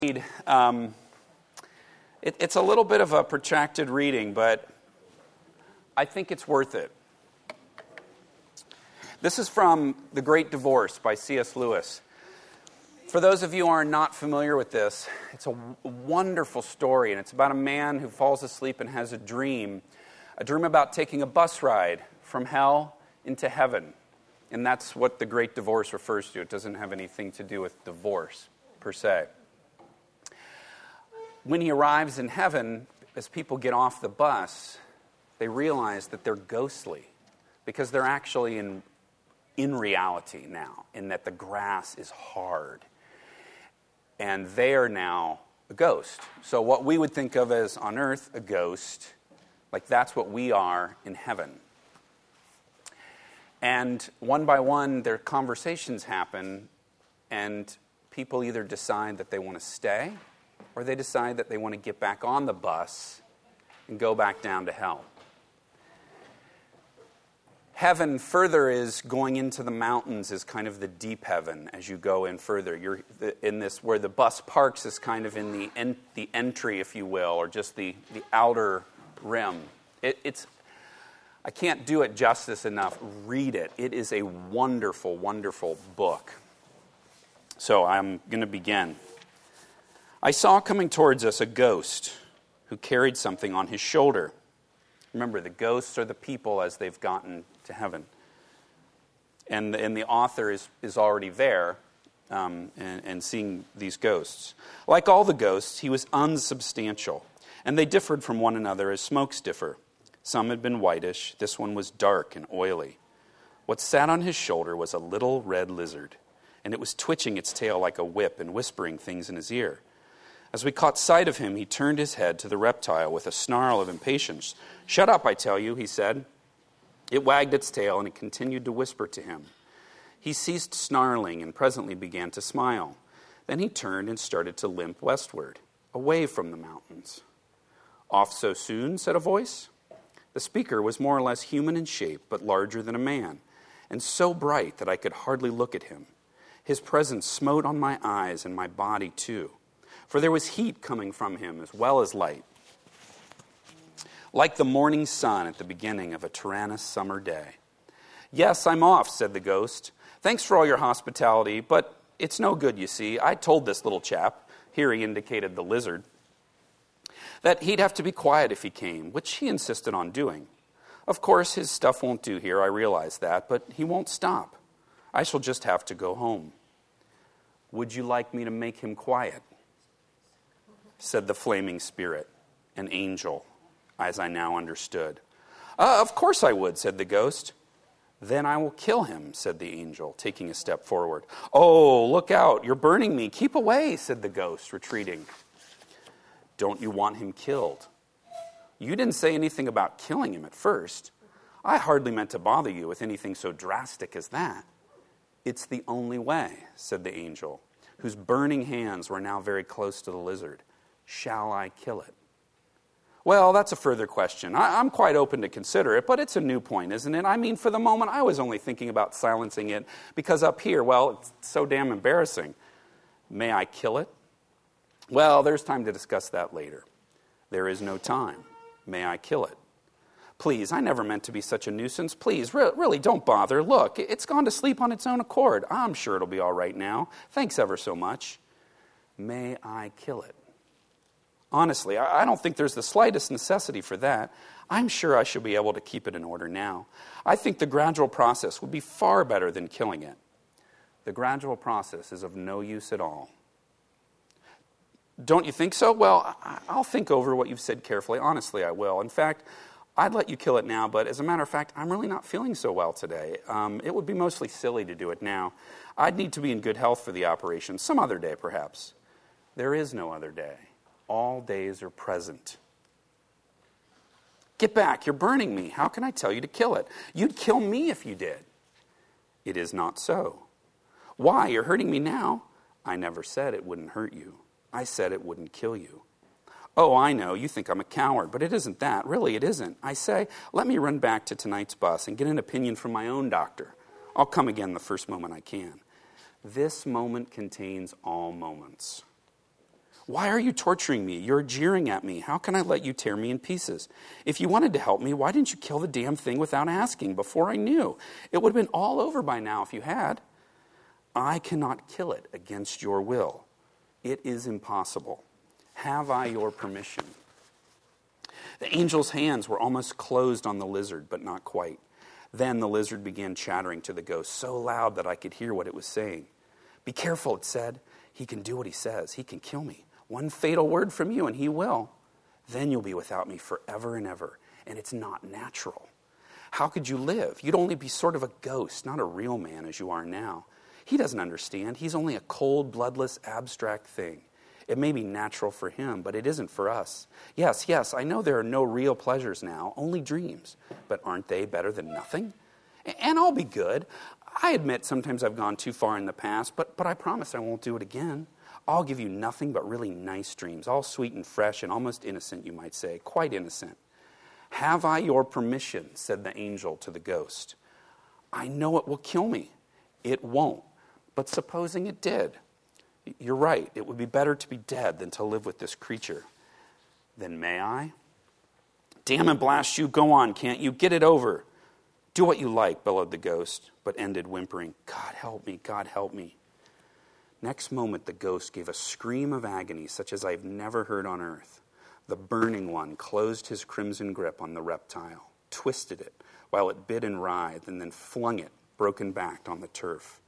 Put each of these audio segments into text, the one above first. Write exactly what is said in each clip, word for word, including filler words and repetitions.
Um, it, it's a little bit of a protracted reading, but I think it's worth it. This is from The Great Divorce by C S Lewis. For those of you who are not familiar with this, it's a w- wonderful story, and it's about a man who falls asleep and has a dream, a dream about taking a bus ride from hell into heaven. And that's what The Great Divorce refers to. It doesn't have anything to do with divorce, per se. When he arrives in heaven, as people get off the bus, they realize that they're ghostly because they're actually in, in reality now, in that the grass is hard. And they are now a ghost. So what we would think of as on earth a ghost, like that's what we are in heaven. And one by one, their conversations happen, and people either decide that they want to stay, or they decide that they want to get back on the bus and go back down to hell. Heaven further is going into the mountains is kind of the deep heaven as you go in further. You're in this, where the bus parks is kind of in the en, the entry, if you will, or just the, the outer rim. It, it's, I can't do it justice enough. Read it. It is a wonderful, wonderful book. So I'm going to begin. I saw coming towards us a ghost who carried something on his shoulder. Remember, the ghosts are the people as they've gotten to heaven. And, and the author is, is already there um, and, and seeing these ghosts. Like all the ghosts, he was unsubstantial, and they differed from one another as smokes differ. Some had been whitish. This one was dark and oily. What sat on his shoulder was a little red lizard, and it was twitching its tail like a whip and whispering things in his ear. As we caught sight of him, he turned his head to the reptile with a snarl of impatience. "Shut up, I tell you," he said. It wagged its tail, and it continued to whisper to him. He ceased snarling and presently began to smile. Then he turned and started to limp westward, away from the mountains. "Off so soon?" said a voice. The speaker was more or less human in shape, but larger than a man, and so bright that I could hardly look at him. His presence smote on my eyes and my body too, for there was heat coming from him as well as light, like the morning sun at the beginning of a tyrannous summer day. "Yes, I'm off," said the ghost. "Thanks for all your hospitality, but it's no good, you see. I told this little chap," here he indicated the lizard, "that he'd have to be quiet if he came, which he insisted on doing. Of course, his stuff won't do here, I realize that, but he won't stop. I shall just have to go home." "Would you like me to make him quiet?" said the flaming spirit, an angel, as I now understood. Uh, of course I would," said the ghost. "Then I will kill him," said the angel, taking a step forward. "Oh, look out, you're burning me. Keep away," said the ghost, retreating. "Don't you want him killed?" "You didn't say anything about killing him at first. I hardly meant to bother you with anything so drastic as that." "It's the only way," said the angel, whose burning hands were now very close to the lizard. "Shall I kill it?" "Well, that's a further question. I, I'm quite open to consider it, but it's a new point, isn't it? I mean, for the moment, I was only thinking about silencing it because up here, well, it's so damn embarrassing." "May I kill it?" "Well, there's time to discuss that later." "There is no time. May I kill it?" "Please, I never meant to be such a nuisance. Please, re- really, don't bother. Look, it's gone to sleep on its own accord. I'm sure it'll be all right now. Thanks ever so much." "May I kill it?" "Honestly, I don't think there's the slightest necessity for that. I'm sure I should be able to keep it in order now. I think the gradual process would be far better than killing it." "The gradual process is of no use at all." "Don't you think so? Well, I'll think over what you've said carefully. Honestly, I will. In fact, I'd let you kill it now, but as a matter of fact, I'm really not feeling so well today. Um, it would be mostly silly to do it now. I'd need to be in good health for the operation. Some other day, perhaps." "There is no other day. All days are present." "Get back, you're burning me. How can I tell you to kill it? You'd kill me if you did." "It is not so." "Why, you're hurting me now." "I never said it wouldn't hurt you. I said it wouldn't kill you." "Oh, I know, you think I'm a coward, but it isn't that. Really, it isn't. I say, let me run back to tonight's bus and get an opinion from my own doctor. I'll come again the first moment I can." "This moment contains all moments." Why are you torturing me? You're jeering at me. How can I let you tear me in pieces? If you wanted to help me, why didn't you kill the damn thing without asking before I knew? It would have been all over by now if you had. I cannot kill it against your will. It is impossible. Have I your permission? The angel's hands were almost closed on the lizard, but not quite. Then the lizard began chattering to the ghost so loud that I could hear what it was saying. Be careful, it said. He can do what he says. He can kill me. One fatal word from you and he will. Then you'll be without me forever and ever. And it's not natural. How could you live? You'd only be sort of a ghost, not a real man as you are now. He doesn't understand. He's only a cold, bloodless, abstract thing. It may be natural for him, but it isn't for us. Yes, yes, I know there are no real pleasures now, only dreams. But aren't they better than nothing? And I'll be good. I admit sometimes I've gone too far in the past, but, but I promise I won't do it again. I'll give you nothing but really nice dreams, all sweet and fresh and almost innocent, you might say, quite innocent. Have I your permission, said the angel to the ghost. I know it will kill me. It won't. But supposing it did, you're right, it would be better to be dead than to live with this creature. Then may I? Damn and blast you, go on, can't you? Get it over. Do what you like, bellowed the ghost, but ended whimpering, God help me, God help me. Next moment, the ghost gave a scream of agony such as I've never heard on earth. The burning one closed his crimson grip on the reptile, twisted it while it bit and writhed, and then flung it, broken-backed, on the turf.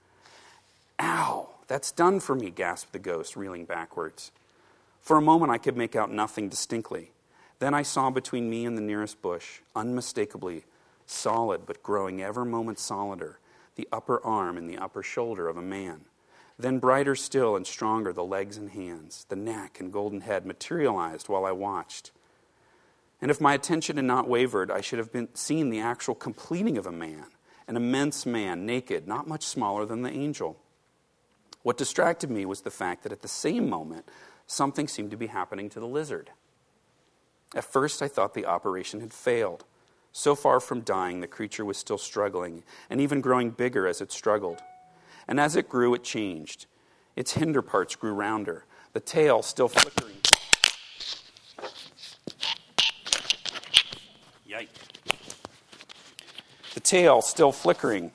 Ow, that's done for me, gasped the ghost, reeling backwards. For a moment, I could make out nothing distinctly. Then I saw between me and the nearest bush, unmistakably, solid but growing ever moment solider, the upper arm and the upper shoulder of a man. Then brighter still and stronger the legs and hands, the neck and golden head materialized while I watched. And if my attention had not wavered, I should have been seen the actual completing of a man, an immense man, naked, not much smaller than the angel. What distracted me was the fact that at the same moment, something seemed to be happening to the lizard. At first, I thought the operation had failed. So far from dying, the creature was still struggling, and even growing bigger as it struggled. And as it grew, it changed. Its hinder parts grew rounder, the tail still flickering. Yikes. The tail still flickering.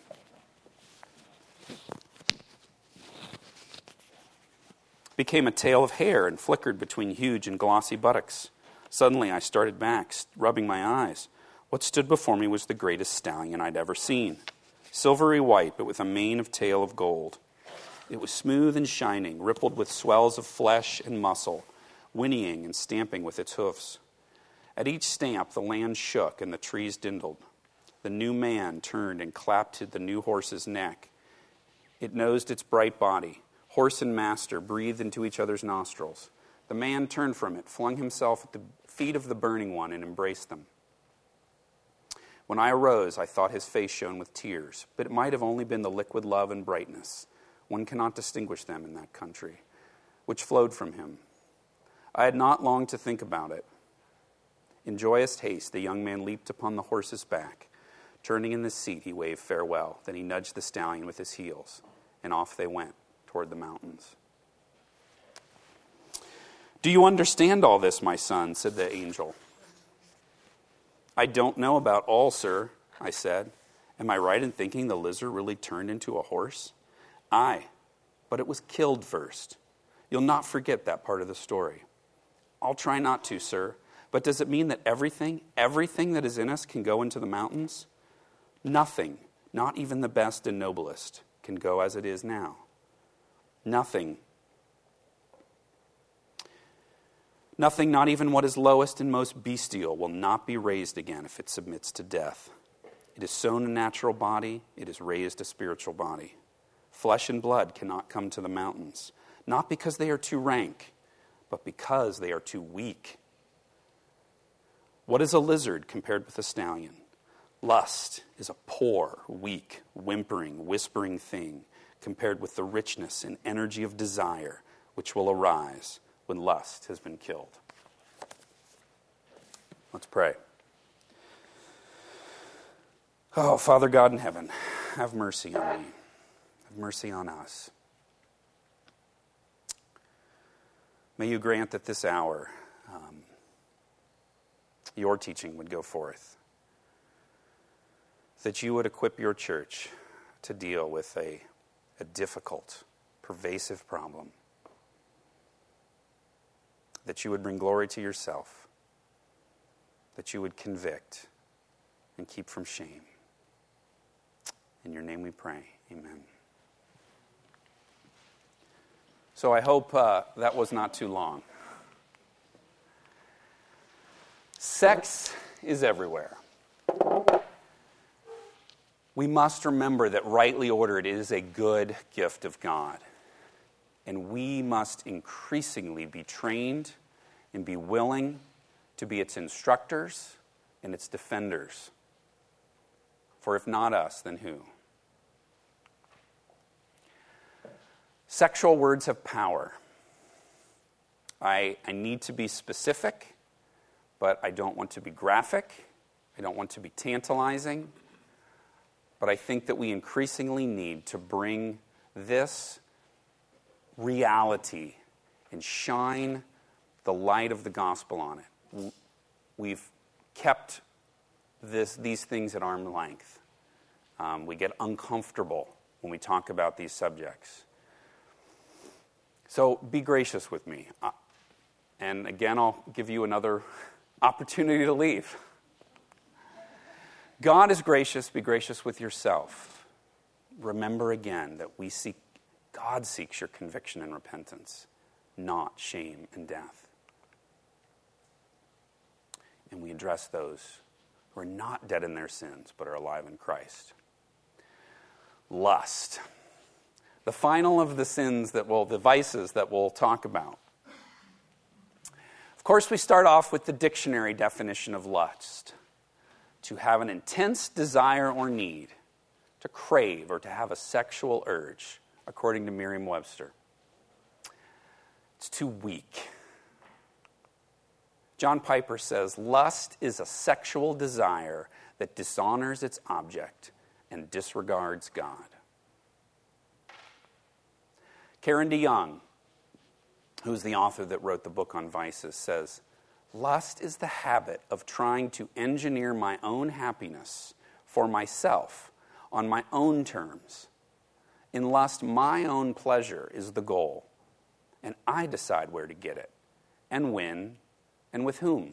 Became a tail of hair and flickered between huge and glossy buttocks. Suddenly, I started back, rubbing my eyes. What stood before me was the greatest stallion I'd ever seen. Silvery white, but with a mane of tail of gold. It was smooth and shining, rippled with swells of flesh and muscle, whinnying and stamping with its hoofs. At each stamp, the land shook and the trees dindled. The new man turned and clapped to the new horse's neck. It nosed its bright body. Horse and master breathed into each other's nostrils. The man turned from it, flung himself at the feet of the burning one, and embraced them. When I arose, I thought his face shone with tears, but it might have only been the liquid love and brightness, one cannot distinguish them in that country, which flowed from him. I had not long to think about it. In joyous haste, the young man leaped upon the horse's back. Turning in the seat, he waved farewell. Then he nudged the stallion with his heels, and off they went toward the mountains. Do you understand all this, my son? Said the angel. I don't know about all, sir, I said. Am I right in thinking the lizard really turned into a horse? Aye, but it was killed first. You'll not forget that part of the story. I'll try not to, sir. But does it mean that everything, everything that is in us can go into the mountains? Nothing, not even the best and noblest, can go as it is now. Nothing. Nothing, not even what is lowest and most bestial, will not be raised again if it submits to death. It is sown a natural body, it is raised a spiritual body. Flesh and blood cannot come to the mountains, not because they are too rank, but because they are too weak. What is a lizard compared with a stallion? Lust is a poor, weak, whimpering, whispering thing compared with the richness and energy of desire which will arise when lust has been killed. Let's pray. Oh, Father God in heaven, have mercy on me. Have mercy on us. May you grant that this hour um, your teaching would go forth, that you would equip your church to deal with a, a difficult, pervasive problem, that you would bring glory to yourself, that you would convict and keep from shame. In your name we pray. Amen. So I hope uh, that was not too long. Sex is everywhere. We must remember that rightly ordered, it is a good gift of God. And we must increasingly be trained and be willing to be its instructors and its defenders. For if not us, then who? Sexual words have power. I, I need to be specific, but I don't want to be graphic. I don't want to be tantalizing. But I think that we increasingly need to bring this reality and shine the light of the gospel on it. We've kept this, these things at arm's length. Um, we get uncomfortable when we talk about these subjects. So be gracious with me. Uh, and again, I'll give you another opportunity to leave. God is gracious. Be gracious with yourself. Remember again that we seek, God seeks your conviction and repentance, not shame and death. And we address those who are not dead in their sins, but are alive in Christ. Lust. The final of the sins that will, the vices that we'll talk about. Of course, we start off with the dictionary definition of lust. To have an intense desire or need, to crave or to have a sexual urge, according to Merriam-Webster. It's too weak. John Piper says, lust is a sexual desire that dishonors its object and disregards God. Karen DeYoung, who's the author that wrote the book on vices, says, lust is the habit of trying to engineer my own happiness for myself on my own terms. In lust, my own pleasure is the goal, and I decide where to get it, and when, and with whom.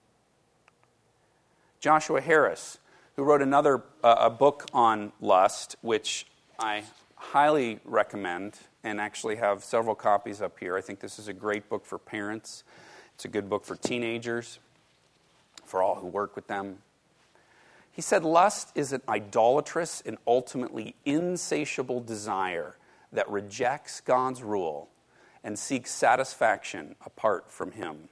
Joshua Harris, who wrote another uh, a book on lust, which I highly recommend, and actually have several copies up here. I think this is a great book for parents. It's a good book for teenagers, for all who work with them. He said, lust is an idolatrous and ultimately insatiable desire that rejects God's rule and seeks satisfaction apart from Him.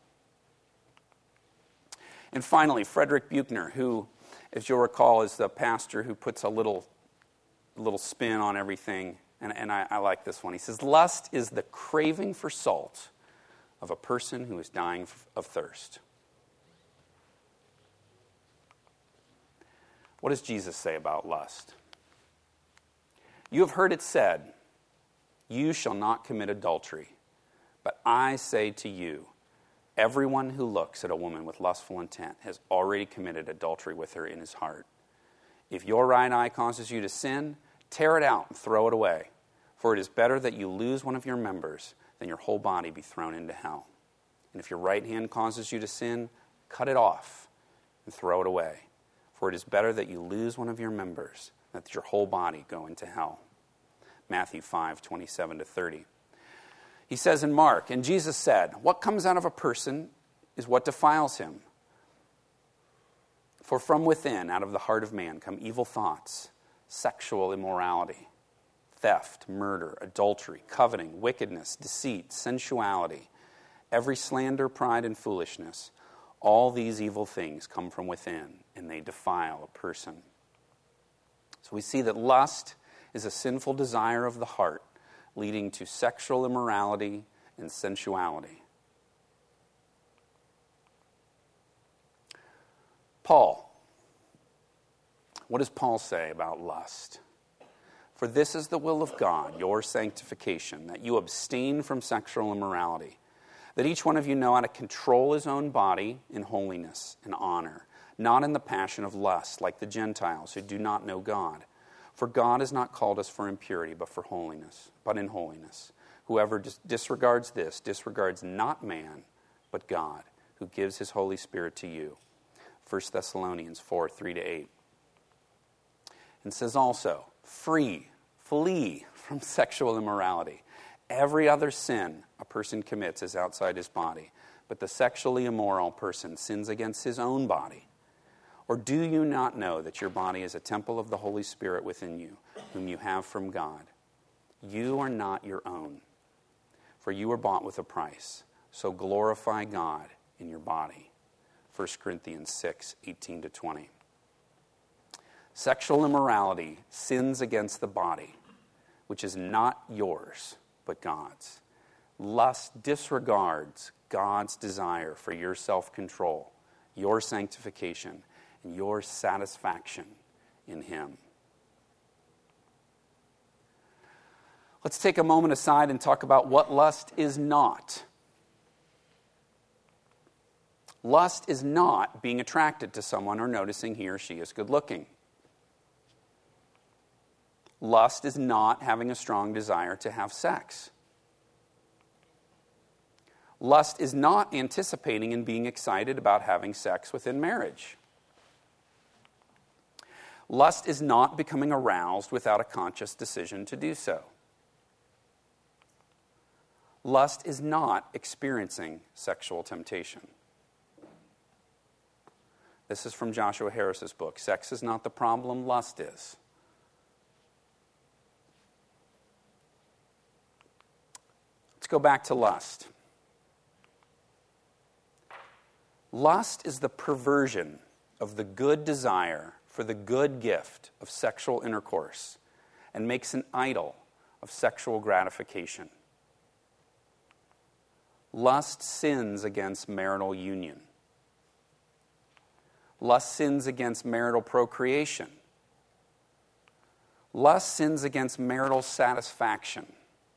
And finally, Frederick Buechner, who, as you'll recall, is the pastor who puts a little, little spin on everything. And, and I, I like this one. He says, lust is the craving for salt of a person who is dying of thirst. What does Jesus say about lust? You have heard it said, you shall not commit adultery. But I say to you, everyone who looks at a woman with lustful intent has already committed adultery with her in his heart. If your right eye causes you to sin, tear it out and throw it away. For it is better that you lose one of your members than your whole body be thrown into hell. And if your right hand causes you to sin, cut it off and throw it away. For it is better that you lose one of your members than that your whole body go into hell. Matthew five, twenty-seven to thirty. He says in Mark, and Jesus said, what comes out of a person is what defiles him. For from within, out of the heart of man, come evil thoughts, sexual immorality, theft, murder, adultery, coveting, wickedness, deceit, sensuality, every slander, pride, and foolishness. All these evil things come from within, and they defile a person. So we see that lust is a sinful desire of the heart, leading to sexual immorality and sensuality. Paul. What does Paul say about lust? For this is the will of God, your sanctification, that you abstain from sexual immorality, That each one of you know how to control his own body in holiness and honor, not in the passion of lust, like the Gentiles who do not know God. For God has not called us for impurity, but for holiness, but in holiness. Whoever dis- disregards this, disregards not man, but God, who gives his Holy Spirit to you. First Thessalonians four, three to eight. And says also, free, flee from sexual immorality. Every other sin a person commits is outside his body, but the sexually immoral person sins against his own body. Or do you not know that your body is a temple of the Holy Spirit within you, whom you have from God? You are not your own, for you were bought with a price. So glorify God in your body. First Corinthians six, eighteen to twenty. Sexual immorality sins against the body, which is not yours, but God's. Lust disregards God's desire for your self-control, your sanctification, and your satisfaction in him. Let's take a moment aside and talk about what lust is not. Lust is not being attracted to someone or noticing he or she is good looking. Lust is not having a strong desire to have sex. Lust is not anticipating and being excited about having sex within marriage. Lust is not becoming aroused without a conscious decision to do so. Lust is not experiencing sexual temptation. This is from Joshua Harris's book, Sex is Not the Problem, Lust Is. Let's go back to lust. Lust is the perversion of the good desire for the good gift of sexual intercourse and makes an idol of sexual gratification. Lust sins against marital union. Lust sins against marital procreation. Lust sins against marital satisfaction.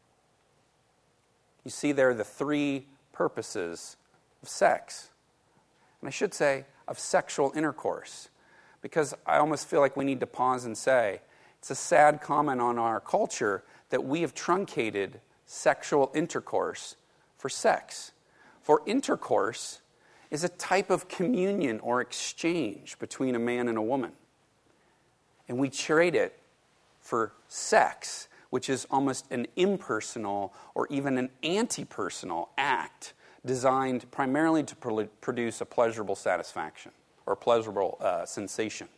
You see there the three purposes of sex. And I should say, of sexual intercourse. Because I almost feel like we need to pause and say, it's a sad comment on our culture that we have truncated sexual intercourse for sex. For intercourse is a type of communion or exchange between a man and a woman. And we trade it for sex, which is almost an impersonal or even an anti-personal act designed primarily to pro- produce a pleasurable satisfaction or pleasurable uh, sensation.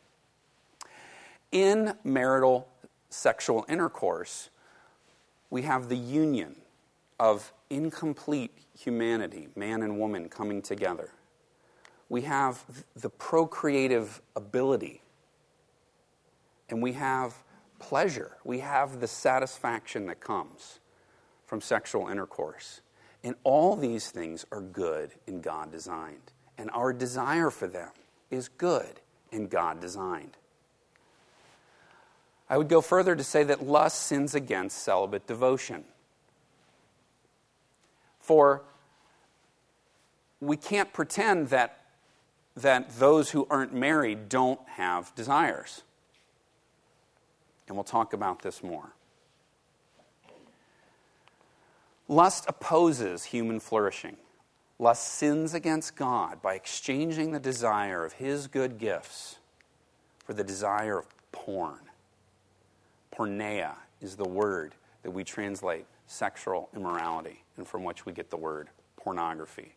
In marital sexual intercourse, we have the union of incomplete humanity, man and woman coming together. We have the procreative ability, and we have pleasure. We have the satisfaction that comes from sexual intercourse. And all these things are good and God designed. And our desire for them is good and God designed. I would go further to say that lust sins against celibate devotion. For we can't pretend that, that those who aren't married don't have desires. And we'll talk about this more. Lust opposes human flourishing. Lust sins against God by exchanging the desire of his good gifts for the desire of porn. Porneia is the word that we translate sexual immorality, and from which we get the word pornography.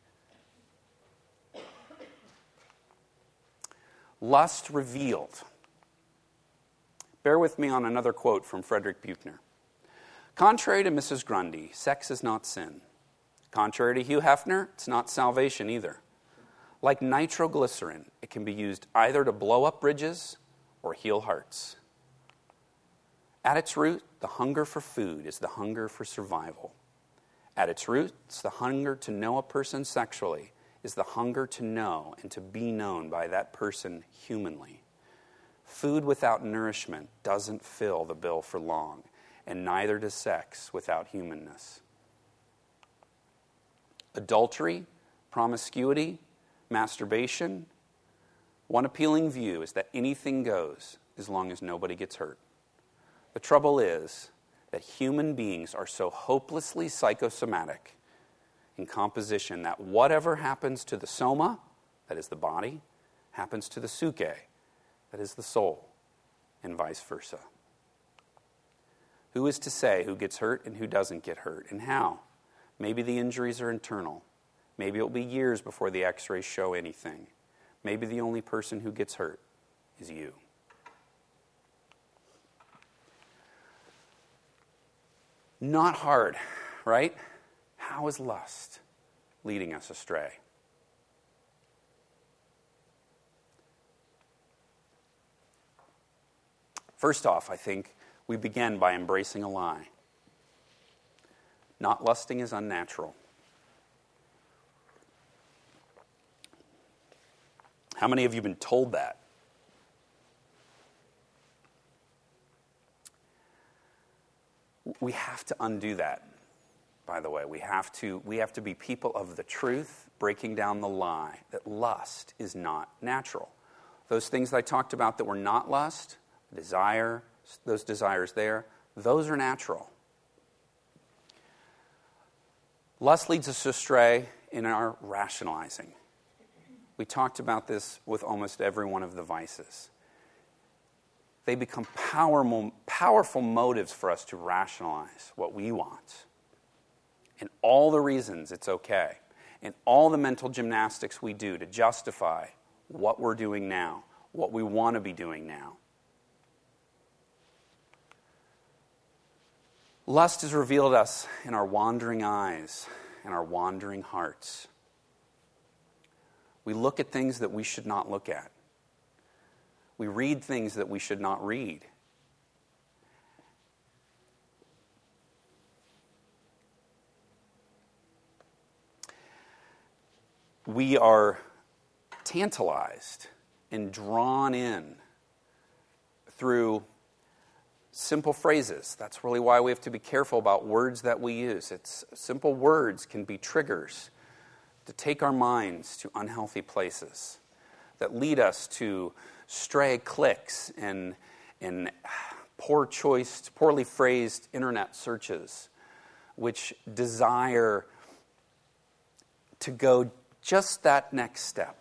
Lust revealed. Bear with me on another quote from Frederick Buechner. Contrary to Missus Grundy, sex is not sin. Contrary to Hugh Hefner, it's not salvation either. Like nitroglycerin, it can be used either to blow up bridges or heal hearts. At its root, the hunger for food is the hunger for survival. At its roots, the hunger to know a person sexually is the hunger to know and to be known by that person humanly. Food without nourishment doesn't fill the bill for long, and neither does sex without humanness. Adultery, promiscuity, masturbation. One appealing view is that anything goes as long as nobody gets hurt. The trouble is that human beings are so hopelessly psychosomatic in composition that whatever happens to the soma, that is the body, happens to the suke, that is the soul, and vice versa. Who is to say who gets hurt and who doesn't get hurt, and how? Maybe the injuries are internal. Maybe it will be years before the x-rays show anything. Maybe the only person who gets hurt is you. Not hard, right? How is lust leading us astray? First off, I think we begin by embracing a lie. Not lusting is unnatural. How many of you have been told that? We have to undo that, by the way. We have to, we have to be people of the truth, breaking down the lie that lust is not natural. Those things that I talked about that were not lust, desire, those desires there, those are natural. Lust leads us astray in our rationalizing. We talked about this with almost every one of the vices. They become power, powerful motives for us to rationalize what we want. And all the reasons it's okay. And all the mental gymnastics we do to justify what we're doing now, what we want to be doing now. Lust is revealed to us in our wandering eyes and our wandering hearts. We look at things that we should not look at. We read things that we should not read. We are tantalized and drawn in through simple phrases. That's really why we have to be careful about words that we use. It's simple words can be triggers to take our minds to unhealthy places that lead us to stray clicks and, and poor choice, poorly phrased internet searches, which desire to go just that next step.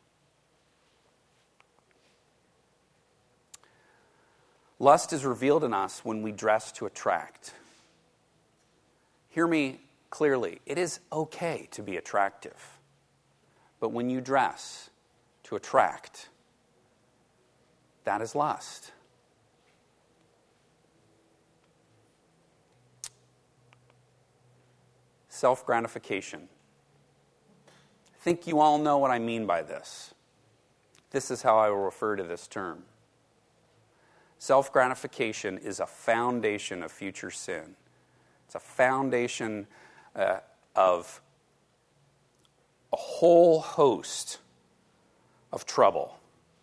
Lust is revealed in us when we dress to attract. Hear me clearly. It is okay to be attractive. But when you dress to attract, that is lust. Self-gratification. I think you all know what I mean by this. This is how I will refer to this term. Self-gratification is a foundation of future sin. It's a foundation uh, of a whole host of trouble.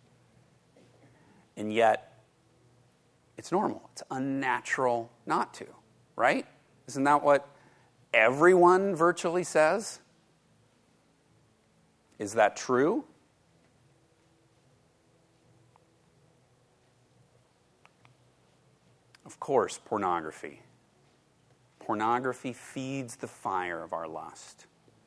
And yet, it's normal. It's unnatural not to, right? Isn't that what everyone virtually says? Is that true? Of course, pornography. Pornography feeds the fire of our lust.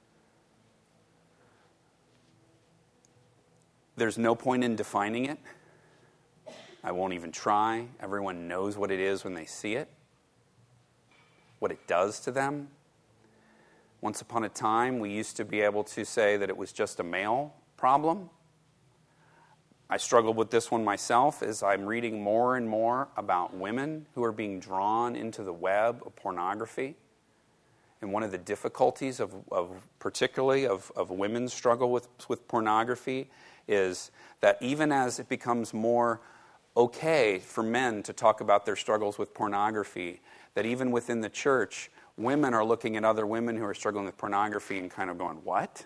There's no point in defining it. I won't even try. Everyone knows what it is when they see it, what it does to them. Once upon a time, we used to be able to say that it was just a male problem. I struggled with this one myself as I'm reading more and more about women who are being drawn into the web of pornography. And one of the difficulties of, of particularly of, of women's struggle with, with pornography is that even as it becomes more okay for men to talk about their struggles with pornography, that even within the church, women are looking at other women who are struggling with pornography and kind of going, what?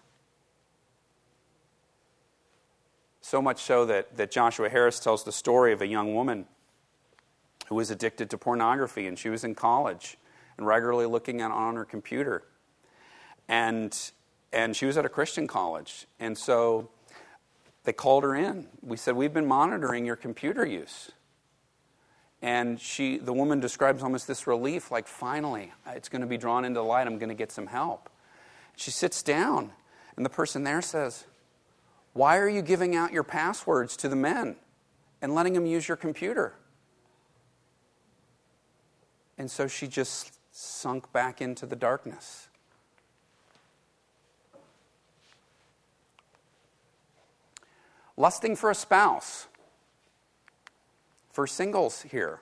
So much so that, that Joshua Harris tells the story of a young woman who was addicted to pornography, and she was in college and regularly looking at on her computer. And And she was at a Christian college. And so they called her in. We said, we've been monitoring your computer use. And she, the woman describes almost this relief, like, finally, it's going to be drawn into the light. I'm going to get some help. She sits down, and the person there says, why are you giving out your passwords to the men and letting them use your computer? And so she just sunk back into the darkness. Lusting for a spouse. For singles here.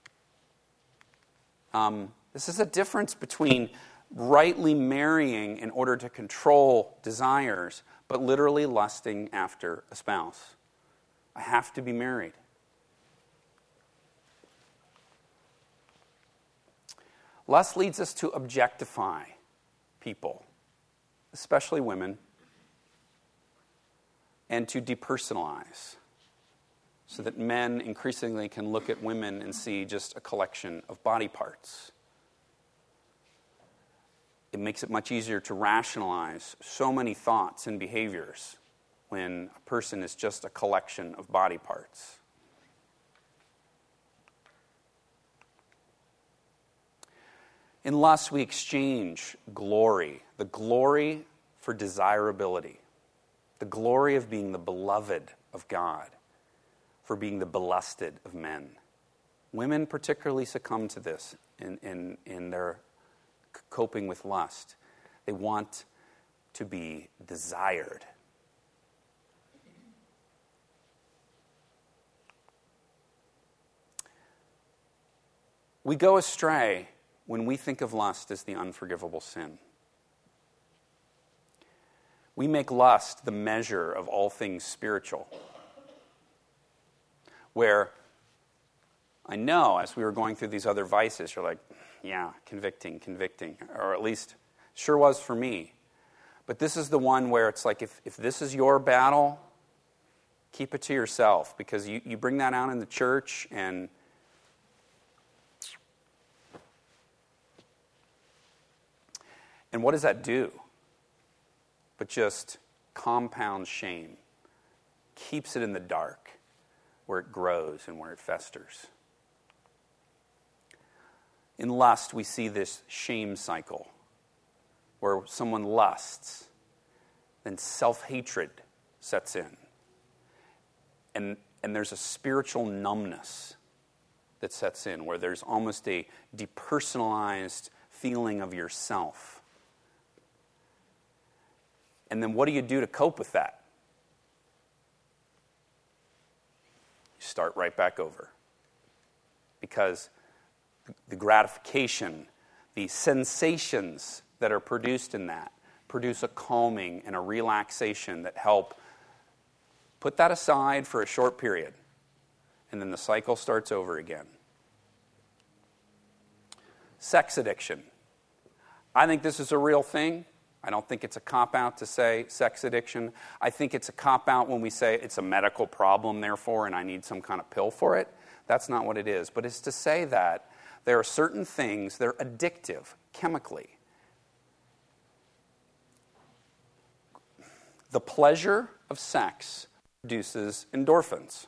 Um, this is a difference between rightly marrying in order to control desires, but literally lusting after a spouse. I have to be married. Lust leads us to objectify people, especially women, and to depersonalize, so that men increasingly can look at women and see just a collection of body parts. It makes it much easier to rationalize so many thoughts and behaviors when a person is just a collection of body parts. In lust, we exchange glory, the glory for desirability, the glory of being the beloved of God, for being the belusted of men. Women particularly succumb to this in, in, in their c- coping with lust. They want to be desired. We go astray when we think of lust as the unforgivable sin. We make lust the measure of all things spiritual. Where I know, as we were going through these other vices, you're like, yeah, convicting, convicting. Or at least, sure was for me. But this is the one where it's like, if, if this is your battle, keep it to yourself. Because you, you bring that out in the church, and and what does that do? But just compounds shame. Keeps it in the dark, where it grows and where it festers. In lust, we see this shame cycle, where someone lusts, then self-hatred sets in. And, and there's a spiritual numbness that sets in, where there's almost a depersonalized feeling of yourself. And then what do you do to cope with that? You start right back over. Because the gratification, the sensations that are produced in that, produce a calming and a relaxation that help put that aside for a short period. And then the cycle starts over again. Sex addiction. I think this is a real thing. I don't think it's a cop-out to say sex addiction. I think it's a cop-out when we say it's a medical problem, therefore, and I need some kind of pill for it. That's not what it is. But it's to say that there are certain things that are addictive chemically. The pleasure of sex produces endorphins.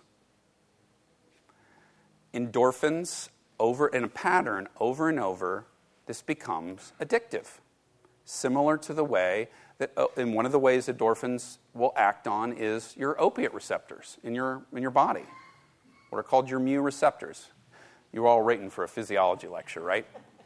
Endorphins, over in a pattern, over and over, this becomes addictive. Similar to the way that, in one of the ways endorphins will act on is your opiate receptors in your in your body, what are called your mu receptors. You're all waiting for a physiology lecture, right?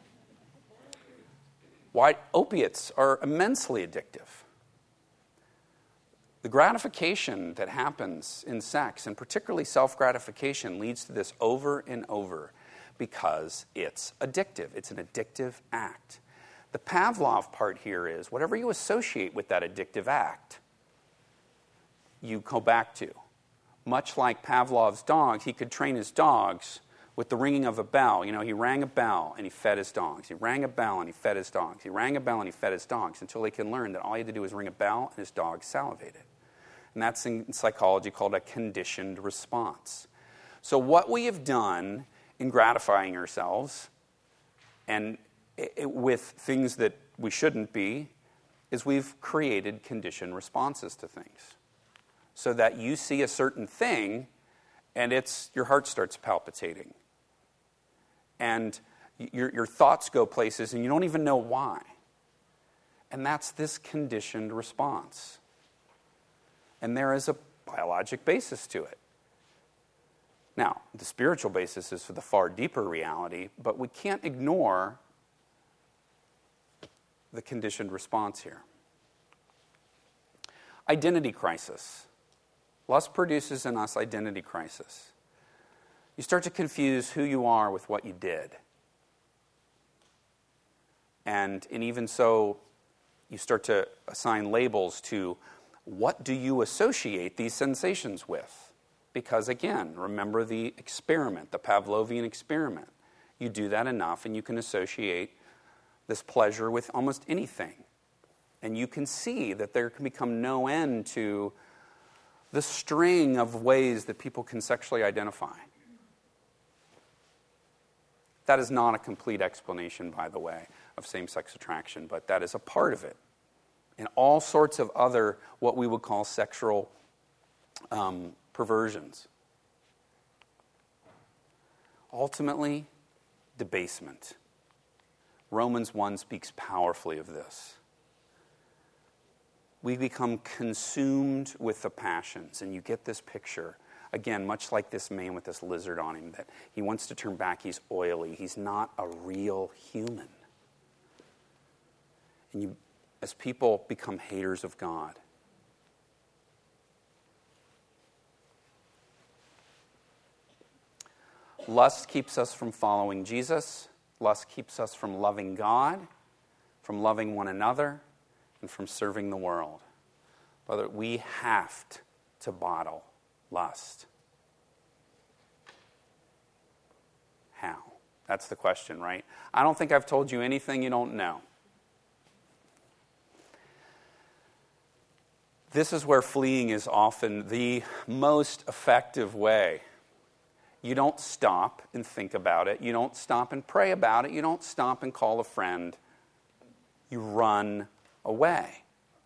Why opiates are immensely addictive. The gratification that happens in sex, and particularly self-gratification, leads to this over and over because it's addictive. It's an addictive act. The Pavlov part here is whatever you associate with that addictive act, you go back to. Much like Pavlov's dog, he could train his dogs with the ringing of a bell. You know, he rang a bell and he fed his dogs. He rang a bell and he fed his dogs. He rang a bell and he fed his dogs until he can learn that all he had to do was ring a bell and his dog salivated. And that's in psychology called a conditioned response. So what we have done in gratifying ourselves and it, with things that we shouldn't be is we've created conditioned responses to things. So that you see a certain thing, and it's your heart starts palpitating. And your, your thoughts go places, and you don't even know why. And that's this conditioned response. And there is a biologic basis to it. Now, the spiritual basis is for the far deeper reality, but we can't ignore the conditioned response here. Identity crisis. Lust produces in us identity crisis. You start to confuse who you are with what you did. And, and even so, you start to assign labels to what do you associate these sensations with? Because again, remember the experiment, the Pavlovian experiment. You do that enough and you can associate this pleasure with almost anything. And you can see that there can become no end to the string of ways that people can sexually identify. That is not a complete explanation, by the way, of same-sex attraction, but that is a part of it. And all sorts of other, what we would call sexual um, perversions. Ultimately, debasement. Romans one speaks powerfully of this. We become consumed with the passions, and you get this picture. Again, much like this man with this lizard on him, that he wants to turn back, he's oily, he's not a real human. And you, as people become haters of God, lust keeps us from following Jesus, lust keeps us from loving God, from loving one another, and from serving the world. Brother, we have to bottle lust. How? That's the question, right? I don't think I've told you anything you don't know. This is where fleeing is often the most effective way. You don't stop and think about it. You don't stop and pray about it. You don't stop and call a friend. You run away.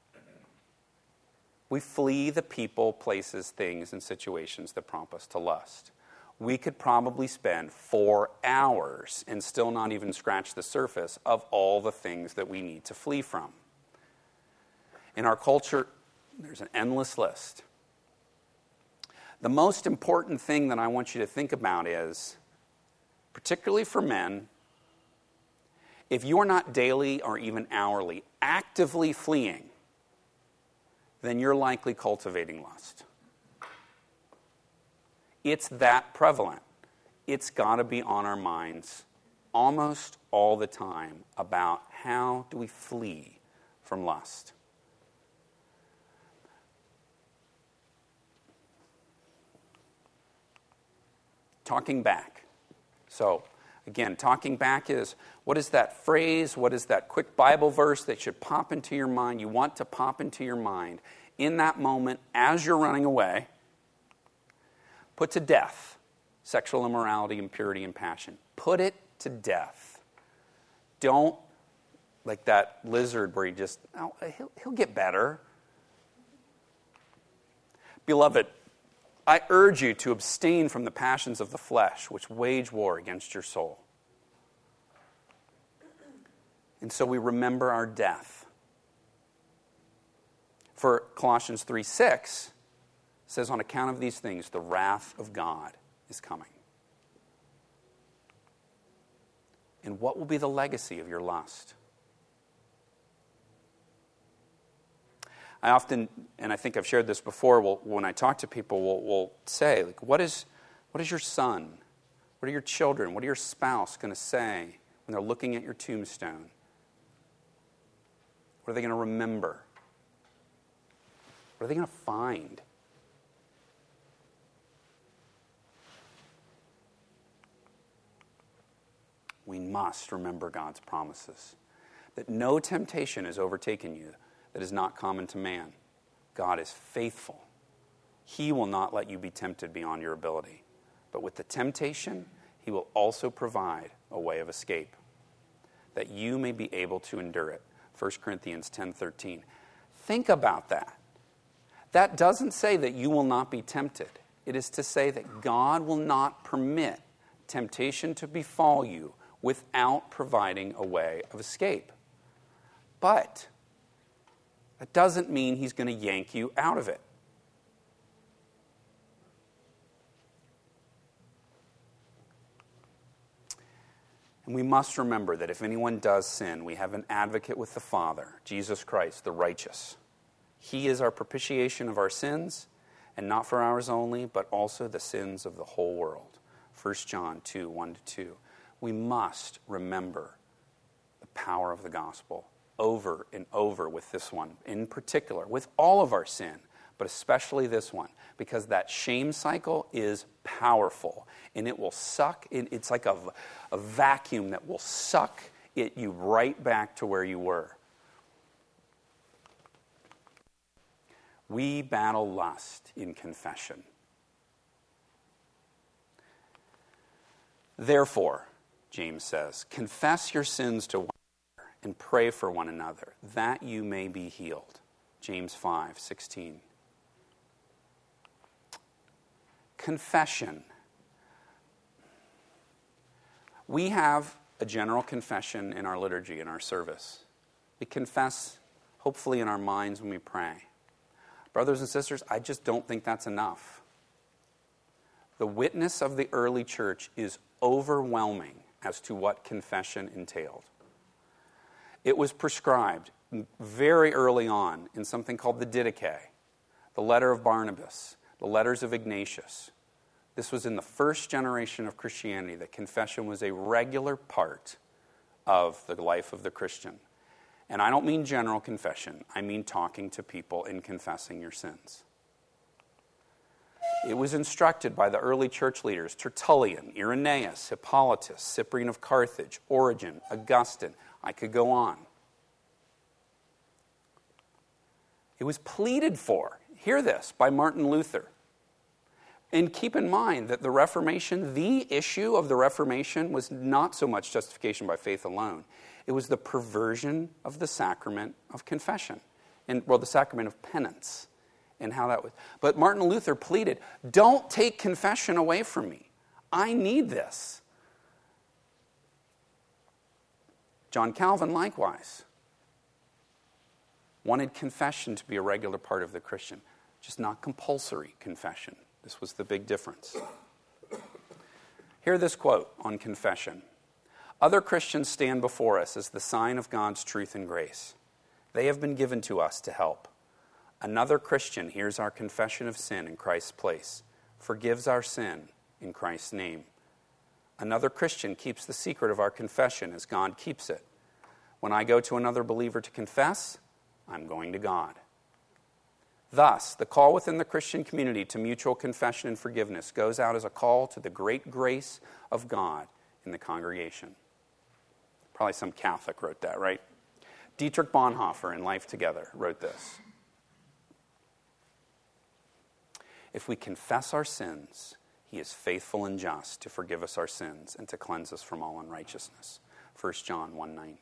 We flee the people, places, things, and situations that prompt us to lust. We could probably spend four hours and still not even scratch the surface of all the things that we need to flee from. In our culture, there's an endless list. The most important thing that I want you to think about is, particularly for men, if you are not daily or even hourly actively fleeing, then you're likely cultivating lust. It's that prevalent. It's got to be on our minds almost all the time about how do we flee from lust. Talking back. So, again, talking back is, what is that phrase, what is that quick Bible verse that should pop into your mind, you want to pop into your mind in that moment as you're running away? Put to death sexual immorality, impurity, and passion. Put it to death. Don't, like that lizard where he just, oh, he'll, he'll get better. Beloved, I urge you to abstain from the passions of the flesh, which wage war against your soul. And so we remember our death. For Colossians three six says, on account of these things, the wrath of God is coming. And what will be the legacy of your lust? I often, and I think I've shared this before, will, when I talk to people, will will say, like, what is, what is your son? What are your children? What are your spouse going to say when they're looking at your tombstone? What are they going to remember? What are they going to find? We must remember God's promises, that no temptation has overtaken you that is not common to man. God is faithful. He will not let you be tempted beyond your ability. But with the temptation, he will also provide a way of escape, that you may be able to endure it. First Corinthians ten thirteen. Think about that. That doesn't say that you will not be tempted. It is to say that God will not permit temptation to befall you without providing a way of escape. But that doesn't mean he's going to yank you out of it. And we must remember that if anyone does sin, we have an advocate with the Father, Jesus Christ, the righteous. He is our propitiation of our sins, and not for ours only, but also the sins of the whole world. First John two, one to two. We must remember the power of the gospel over and over with this one, in particular, with all of our sin, but especially this one, because that shame cycle is powerful, and it will suck, it's like a, a vacuum that will suck it, you right back to where you were. We battle lust in confession. Therefore, James says, confess your sins to one another and pray for one another, that you may be healed. James five sixteen. Confession. We have a general confession in our liturgy, in our service. We confess, hopefully, in our minds when we pray. Brothers and sisters, I just don't think that's enough. The witness of the early church is overwhelming as to what confession entailed. It was prescribed very early on in something called the Didache, the letter of Barnabas, the letters of Ignatius. This was in the first generation of Christianity that confession was a regular part of the life of the Christian. And I don't mean general confession. I mean talking to people and confessing your sins. It was instructed by the early church leaders, Tertullian, Irenaeus, Hippolytus, Cyprian of Carthage, Origen, Augustine. I could go on. It was pleaded for, hear this, by Martin Luther. And keep in mind that the Reformation, the issue of the Reformation was not so much justification by faith alone. It was the perversion of the sacrament of confession, and well, the sacrament of penance, and how that was. But Martin Luther pleaded, don't take confession away from me. I need this. John Calvin, likewise, wanted confession to be a regular part of the Christian, just not compulsory confession. This was the big difference. Hear this quote on confession. Other Christians stand before us as the sign of God's truth and grace. They have been given to us to help. Another Christian hears our confession of sin in Christ's place, forgives our sin in Christ's name. Another Christian keeps the secret of our confession as God keeps it. When I go to another believer to confess, I'm going to God. Thus, the call within the Christian community to mutual confession and forgiveness goes out as a call to the great grace of God in the congregation. Probably some Catholic wrote that, right? Dietrich Bonhoeffer in Life Together wrote this. If we confess our sins, he is faithful and just to forgive us our sins and to cleanse us from all unrighteousness. First John one nine.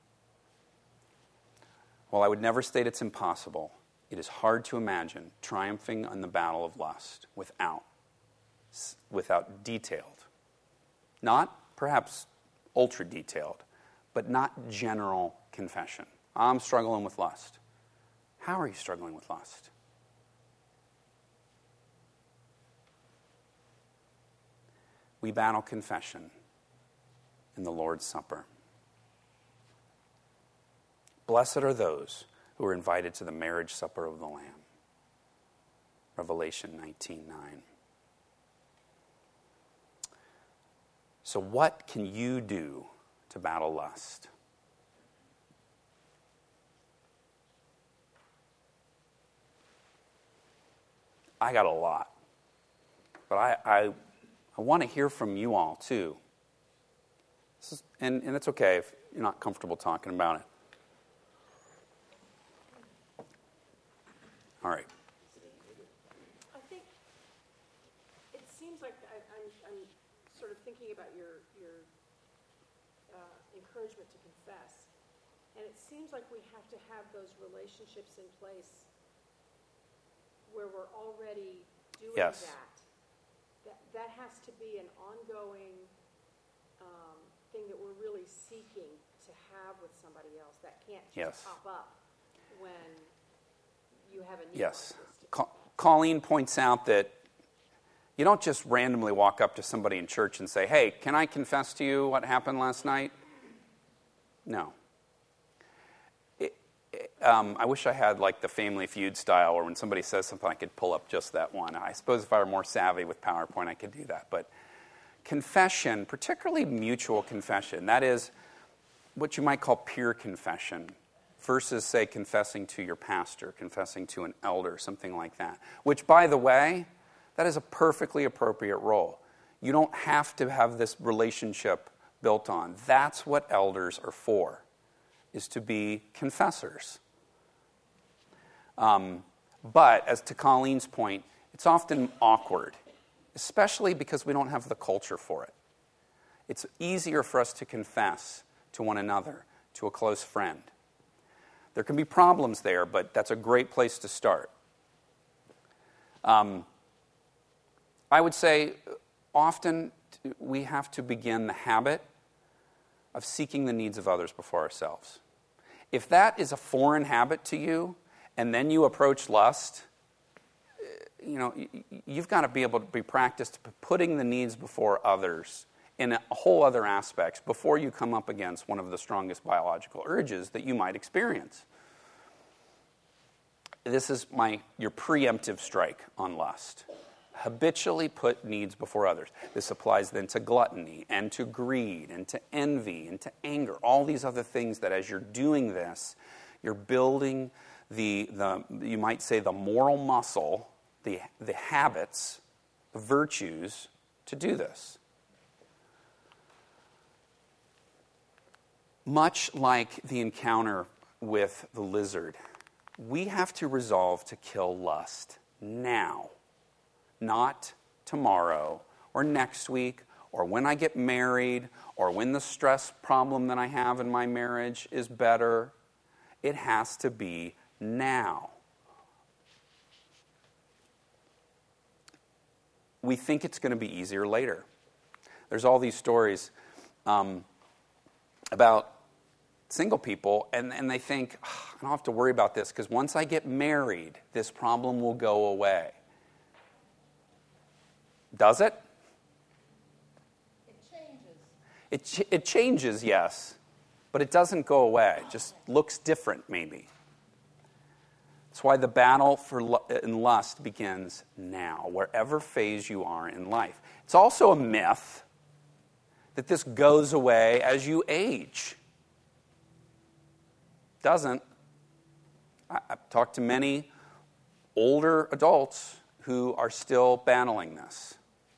While I would never state it's impossible, it is hard to imagine triumphing in the battle of lust without, without detailed, not perhaps ultra detailed, but not general confession. I'm struggling with lust. How are you struggling with lust? We battle confession in the Lord's Supper. Blessed are those who are invited to the marriage supper of the Lamb. Revelation nineteen nine. So what can you do to battle lust? I got a lot. But I, I, I want to hear from you all, too. This is, and, and it's okay if you're not comfortable talking about it. All right. I think it seems like I, I'm, I'm sort of thinking about your, your uh, encouragement to confess. And it seems like we have to have those relationships in place where we're already doing Yes. that. That that has to be an ongoing um, thing that we're really seeking to have with somebody else. That can't just Yes. pop up when you have a need Yes. like this. Ca- Colleen points out that you don't just randomly walk up to somebody in church and say, hey, can I confess to you what happened last night? No. It, it, um, I wish I had like the Family Feud style where when somebody says something I could pull up just that one. I suppose if I were more savvy with PowerPoint I could do that. But confession, particularly mutual confession, that is what you might call peer confession, versus, say, confessing to your pastor, confessing to an elder, something like that. Which, by the way, that is a perfectly appropriate role. You don't have to have this relationship built on. That's what elders are for, is to be confessors. Um, but, as to Colleen's point, it's often awkward, especially because we don't have the culture for it. It's easier for us to confess to one another, to a close friend. There can be problems there, but that's a great place to start. Um, I would say often we have to begin the habit of seeking the needs of others before ourselves. If that is a foreign habit to you, and then you approach lust, you know, you've got to be able to be practiced putting the needs before others in a whole other aspects before you come up against one of the strongest biological urges that you might experience. This is my your preemptive strike on lust. Habitually put needs before others. This applies then to gluttony and to greed and to envy and to anger. All these other things that as you're doing this, you're building the, the you might say the moral muscle, the, the habits, the virtues to do this. Much like the encounter with the lizard, we have to resolve to kill lust now, not tomorrow or next week or when I get married or when the stress problem that I have in my marriage is better. It has to be now. We think it's going to be easier later. There's all these stories um, about single people, and, and they think, oh, I don't have to worry about this because once I get married, this problem will go away. Does it? It changes. It, ch- it changes, yes, but it doesn't go away. It just looks different, maybe. That's why the battle for lu- in lust begins now, wherever phase you are in life. It's also a myth that this goes away as you age. Doesn't. I, I've talked to many older adults who are still battling this.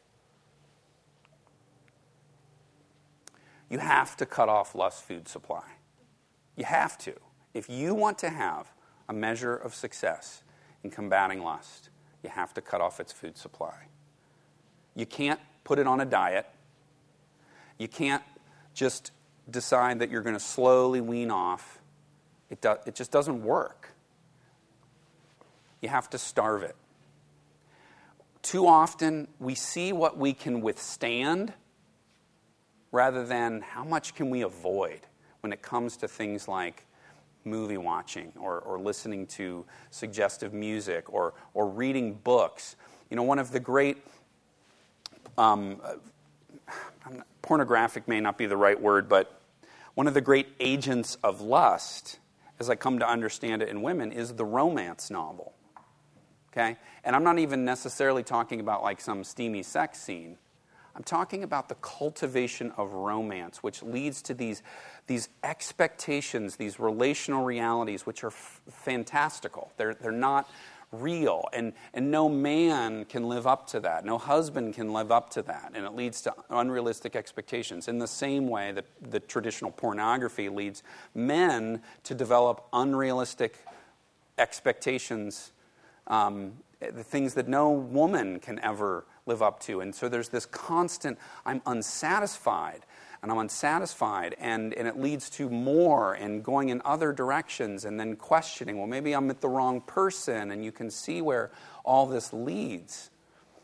You have to cut off lust food supply. You have to. If you want to have a measure of success in combating lust, you have to cut off its food supply. You can't put it on a diet. You can't just decide that you're going to slowly wean off. It, do, it just doesn't work. You have to starve it. Too often, we see what we can withstand rather than how much can we avoid when it comes to things like movie watching or, or listening to suggestive music or, or reading books. You know, one of the great, um, not, pornographic may not be the right word, but one of the great agents of lust, as I come to understand it in women, is the romance novel. Okay? And I'm not even necessarily talking about like some steamy sex scene. I'm talking about the cultivation of romance, which leads to these, these expectations, these relational realities, which are f- fantastical. They're, they're not real, and, and no man can live up to that. No husband can live up to that, and it leads to unrealistic expectations. In the same way that the traditional pornography leads men to develop unrealistic expectations, um, the things that no woman can ever live up to. And so there's this constant, I'm unsatisfied. and I'm unsatisfied, and, and it leads to more and going in other directions and then questioning, well, maybe I'm with the wrong person, and you can see where all this leads.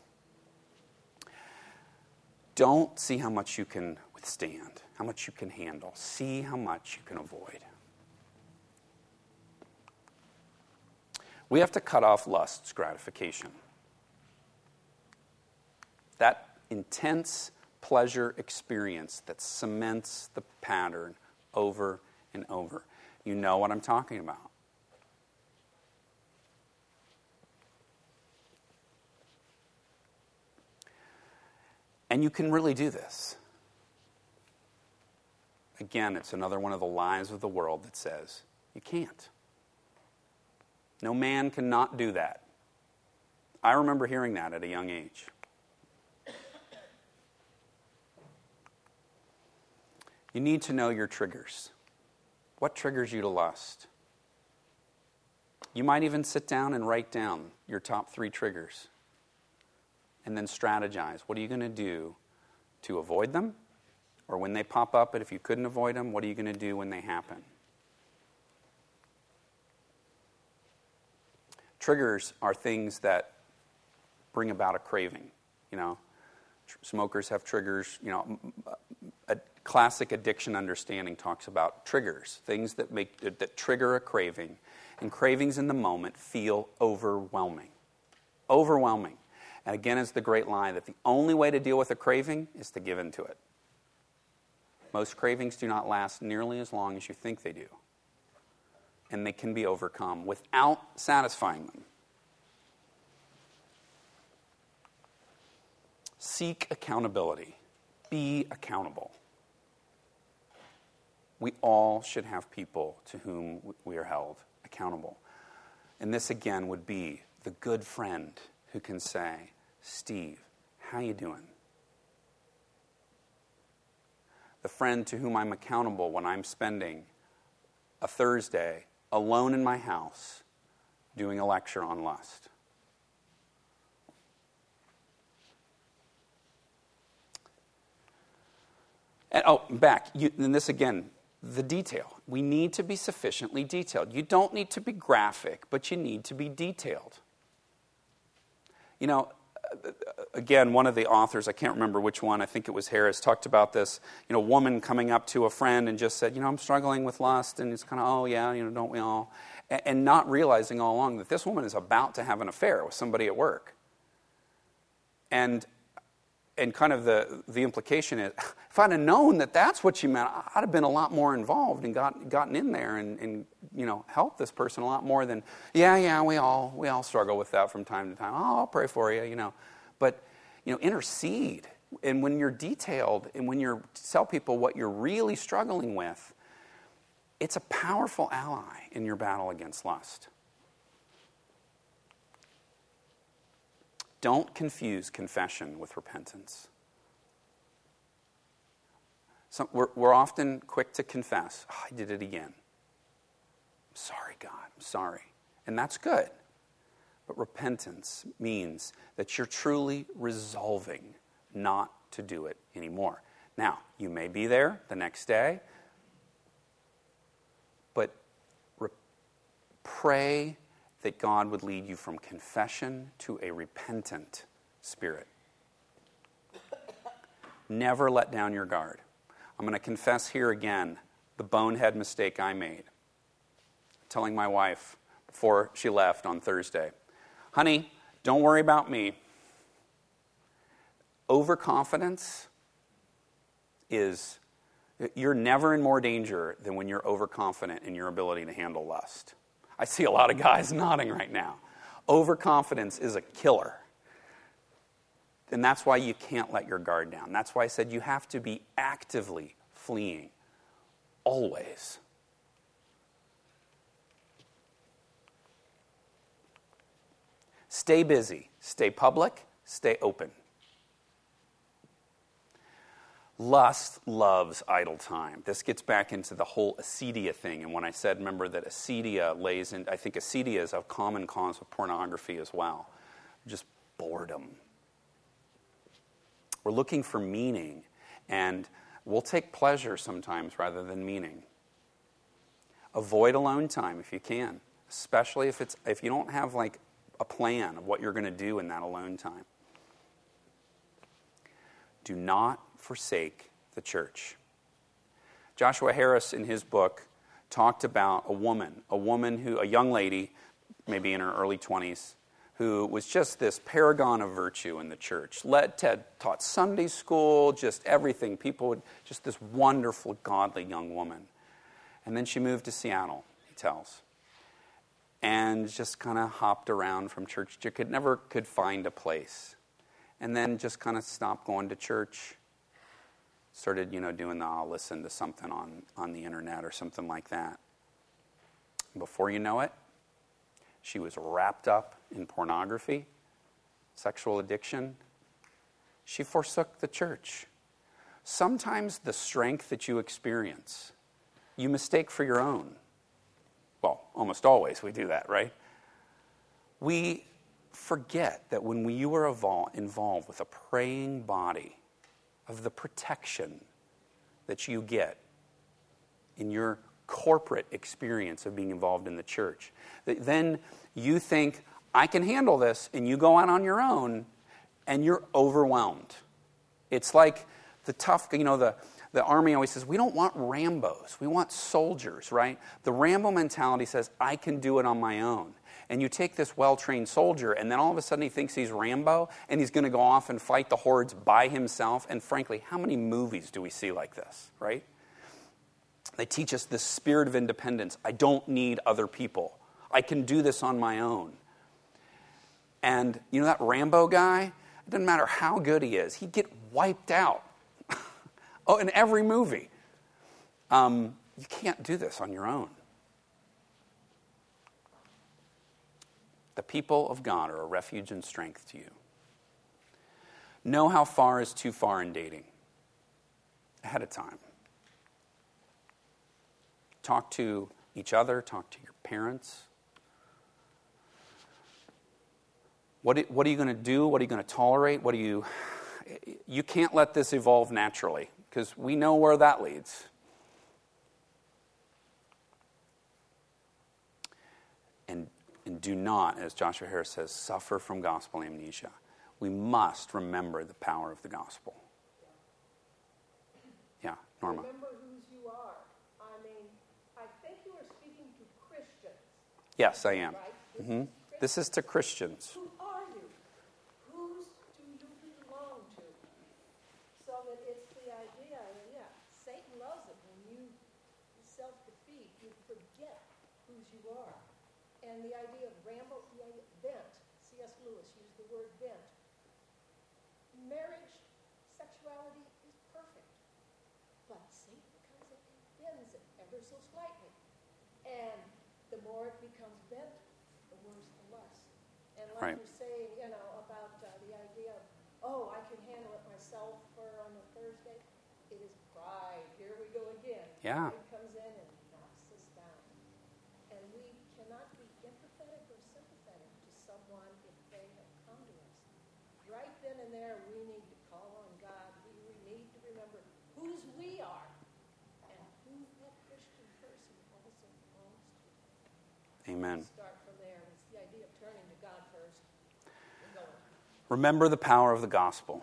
Don't see how much you can withstand, how much you can handle. See how much you can avoid. We have to cut off lust's gratification. That intense pleasure experience that cements the pattern over and over. You know what I'm talking about. And you can really do this. Again, it's another one of the lies of the world that says you can't. No man cannot do that. I remember hearing that at a young age. You need to know your triggers. What triggers you to lust? You might even sit down and write down your top three triggers and then strategize. What are you going to do to avoid them? Or when they pop up, but if you couldn't avoid them, what are you going to do when they happen? Triggers are things that bring about a craving. You know, tr- smokers have triggers. You know, a classic addiction understanding talks about triggers, things that make that trigger a craving, and cravings in the moment feel overwhelming, overwhelming. And again, it's the great lie that the only way to deal with a craving is to give in to it. Most cravings do not last nearly as long as you think they do. And they can be overcome without satisfying them. Seek accountability. Be accountable. We all should have people to whom we are held accountable. And this again would be the good friend who can say, Steve, how you doing? The friend to whom I'm accountable when I'm spending a Thursday alone in my house doing a lecture on lust. And, oh, back. You, and this again, the detail. We need to be sufficiently detailed. You don't need to be graphic, but you need to be detailed. You know, again, one of the authors, I can't remember which one, I think it was Harris, talked about this, you know, woman coming up to a friend and just said, you know, I'm struggling with lust, and it's kind of, oh yeah, you know, don't we all? And, and not realizing all along that this woman is about to have an affair with somebody at work. And and kind of the, the implication is, if I'd have known that that's what she meant, I'd have been a lot more involved and got, gotten in there and, and, you know, helped this person a lot more than, yeah, yeah, we all we all struggle with that from time to time. Oh, I'll pray for you, you know. But, you know, intercede. And when you're detailed and when you tell people what you're really struggling with, it's a powerful ally in your battle against lust. Don't confuse confession with repentance. So we're, we're often quick to confess, oh, I did it again. I'm sorry, God, I'm sorry. And that's good. But repentance means that you're truly resolving not to do it anymore. Now, you may be there the next day, but re- pray that God would lead you from confession to a repentant spirit. Never let down your guard. I'm going to confess here again the bonehead mistake I made. Telling my wife before she left on Thursday, honey, don't worry about me. Overconfidence is, you're never in more danger than when you're overconfident in your ability to handle lust. I see a lot of guys nodding right now. Overconfidence is a killer. And that's why you can't let your guard down. That's why I said you have to be actively fleeing. Always. Stay busy. Stay public. Stay open. Lust loves idle time. This gets back into the whole acedia thing. And when I said, remember that acedia lays in, I think acedia is a common cause of pornography as well. Just boredom. We're looking for meaning. And We'll take pleasure sometimes rather than meaning. Avoid alone time if you can, especially if it's if you don't have like a plan of what you're going to do in that alone time. Do not forsake the church. Joshua Harris, in his book, talked about a woman, a woman who, a young lady, maybe in her early twenties, who was just this paragon of virtue in the church. Led, Ted taught Sunday school, just everything. People would, just this wonderful, godly young woman. And then she moved to Seattle, he tells, and just kind of hopped around from church to could never could find a place. And then just kind of stopped going to church. Started, you know, doing the, I'll listen to something on, on the internet or something like that. Before you know it, she was wrapped up in pornography, sexual addiction. She forsook the church. Sometimes the strength that you experience, you mistake for your own. Well, almost always we do that, right? We forget that when we, you are involved with a praying body, of the protection that you get in your corporate experience of being involved in the church. Then you think, I can handle this, and you go out on your own, and you're overwhelmed. It's like the tough, you know, the, the army always says, we don't want Rambos, we want soldiers, right? The Rambo mentality says, I can do it on my own. And you take this well-trained soldier, and then all of a sudden he thinks he's Rambo, and he's going to go off and fight the hordes by himself. And frankly, how many movies do we see like this, right? They teach us this spirit of independence. I don't need other people. I can do this on my own. And you know that Rambo guy? It doesn't matter how good he is. He'd get wiped out. Oh, in every movie. Um, you can't do this on your own. The people of God are a refuge and strength to you. Know how far is too far in dating ahead of time. Talk to each other, talk to your parents. What, what are you going to do? What are you going to tolerate? What do you... You can't let this evolve naturally, because we know where that leads. And And do not, as Joshua Harris says, suffer from gospel amnesia. We must remember the power of the gospel. Yeah, Norma. Remember whose you are. I mean, I think you are speaking to Christians. Yes, I am. Right? This, Mm-hmm. is This is to Christians. Who are you? Whose do you belong to? So that it's the idea, yeah, Satan loves it when you self-defeat, you forget whose you are. And the idea of Rambo, the idea bent. C S Lewis used the word bent. Marriage, sexuality is perfect. But Satan comes in and bends it ever so slightly. And the more it becomes bent, the worse the lust. And like Right. you're saying, you know, about uh, the idea of, oh, I can handle it myself for on a Thursday. It is pride. Here we go again. Yeah. Pride comes in and knocks us down. And we cannot be empathetic or sympathetic to someone if they have come to us. Right then and there, we need to call on God. We, we need to remember whose we are and who that Christian person also belongs to. Amen. Start from there. It's the idea of turning to God first and going. Remember the power of the gospel.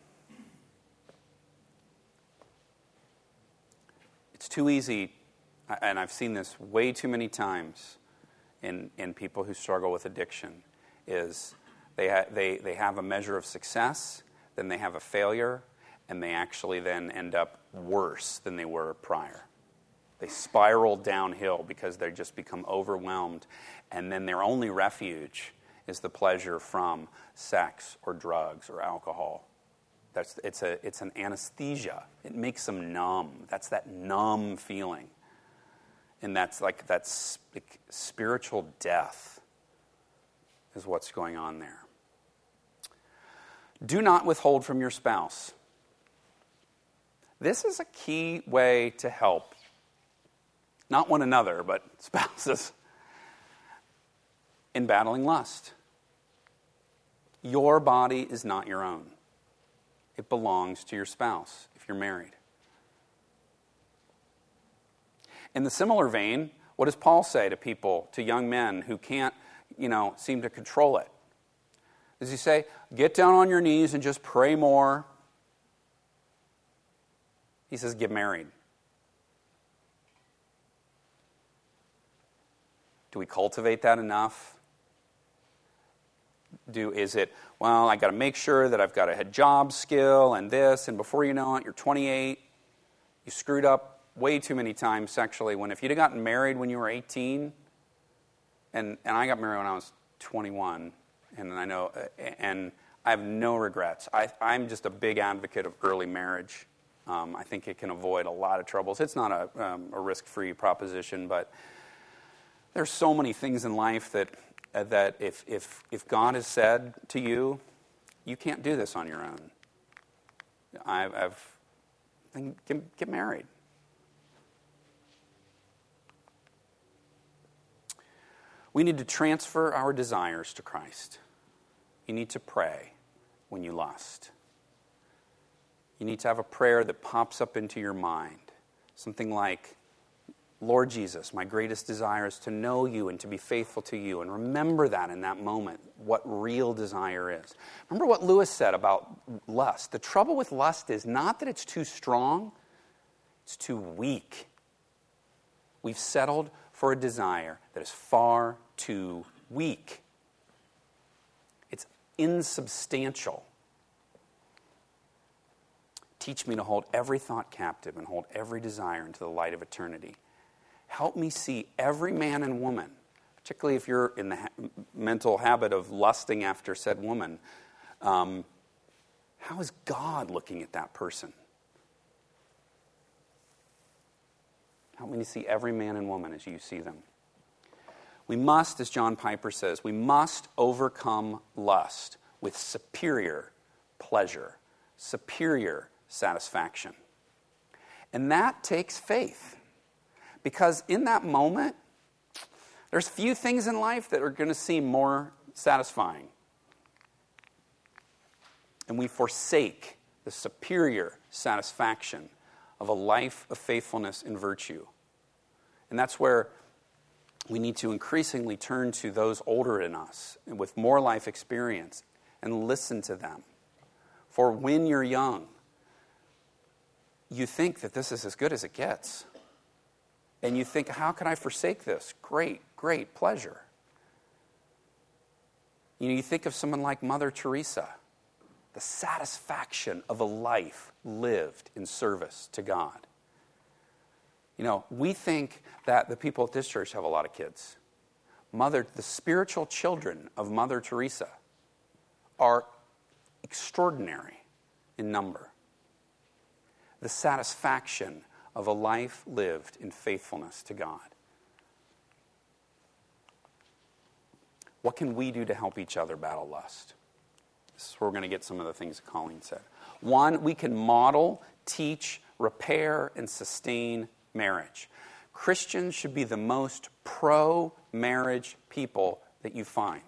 It's too easy, and I've seen this way too many times in, in people who struggle with addiction, is they, ha- they, they have a measure of success, then they have a failure, and they actually then end up worse than they were prior. They spiral downhill because they just become overwhelmed, and then their only refuge is the pleasure from sex or drugs or alcohol. That's, it's, a, it's an anesthesia. It makes them numb. That's that numb feeling. And that's like that's like spiritual death is what's going on there. Do not withhold from your spouse. This is a key way to help. Not one another, but spouses. In battling lust. Your body is not your own. It belongs to your spouse if you're married. In the similar vein, what does Paul say to people, to young men who can't, you know, seem to control it? Does he say, get down on your knees and just pray more? He says, get married. Do we cultivate that enough? Do is it, well, I got to make sure that I've got a job skill and this, and before you know it, you're twenty-eight, you screwed up way too many times sexually, when if you'd have gotten married when you were eighteen, and, and I got married when I was twenty-one, and I know, and I have no regrets. I, I'm just a big advocate of early marriage. Um, I think it can avoid a lot of troubles. It's not a, um, a risk-free proposition, but there's so many things in life that uh, that if, if if God has said to you, you can't do this on your own. I've, I've then get, get married. We need to transfer our desires to Christ. You need to pray when you lust. You need to have a prayer that pops up into your mind. Something like, Lord Jesus, my greatest desire is to know you and to be faithful to you. And remember that in that moment, what real desire is. Remember what Lewis said about lust. The trouble with lust is not that it's too strong, it's too weak. We've settled for a desire that is far too weak. It's insubstantial. Teach me to hold every thought captive and hold every desire into the light of eternity. Help me see every man and woman, particularly if you're in the ha- mental habit of lusting after said woman. Um, how is God looking at that person? Help me to see every man and woman as you see them. We must, as John Piper says, we must overcome lust with superior pleasure, superior satisfaction. And that takes faith. Because in that moment, there's few things in life that are going to seem more satisfying. And we forsake the superior satisfaction of a life of faithfulness and virtue. And that's where we need to increasingly turn to those older than us and with more life experience and listen to them. For when you're young, you think that this is as good as it gets. And you think, how can I forsake this? Great, great pleasure. You know, you think of someone like Mother Teresa, the satisfaction of a life lived in service to God. You know, we think that the people at this church have a lot of kids. Mother, the spiritual children of Mother Teresa are extraordinary in number. The satisfaction of a life lived in faithfulness to God. What can we do to help each other battle lust? This is where we're going to get some of the things that Colleen said. One, we can model, teach, repair, and sustain marriage. Christians should be the most pro-marriage people that you find.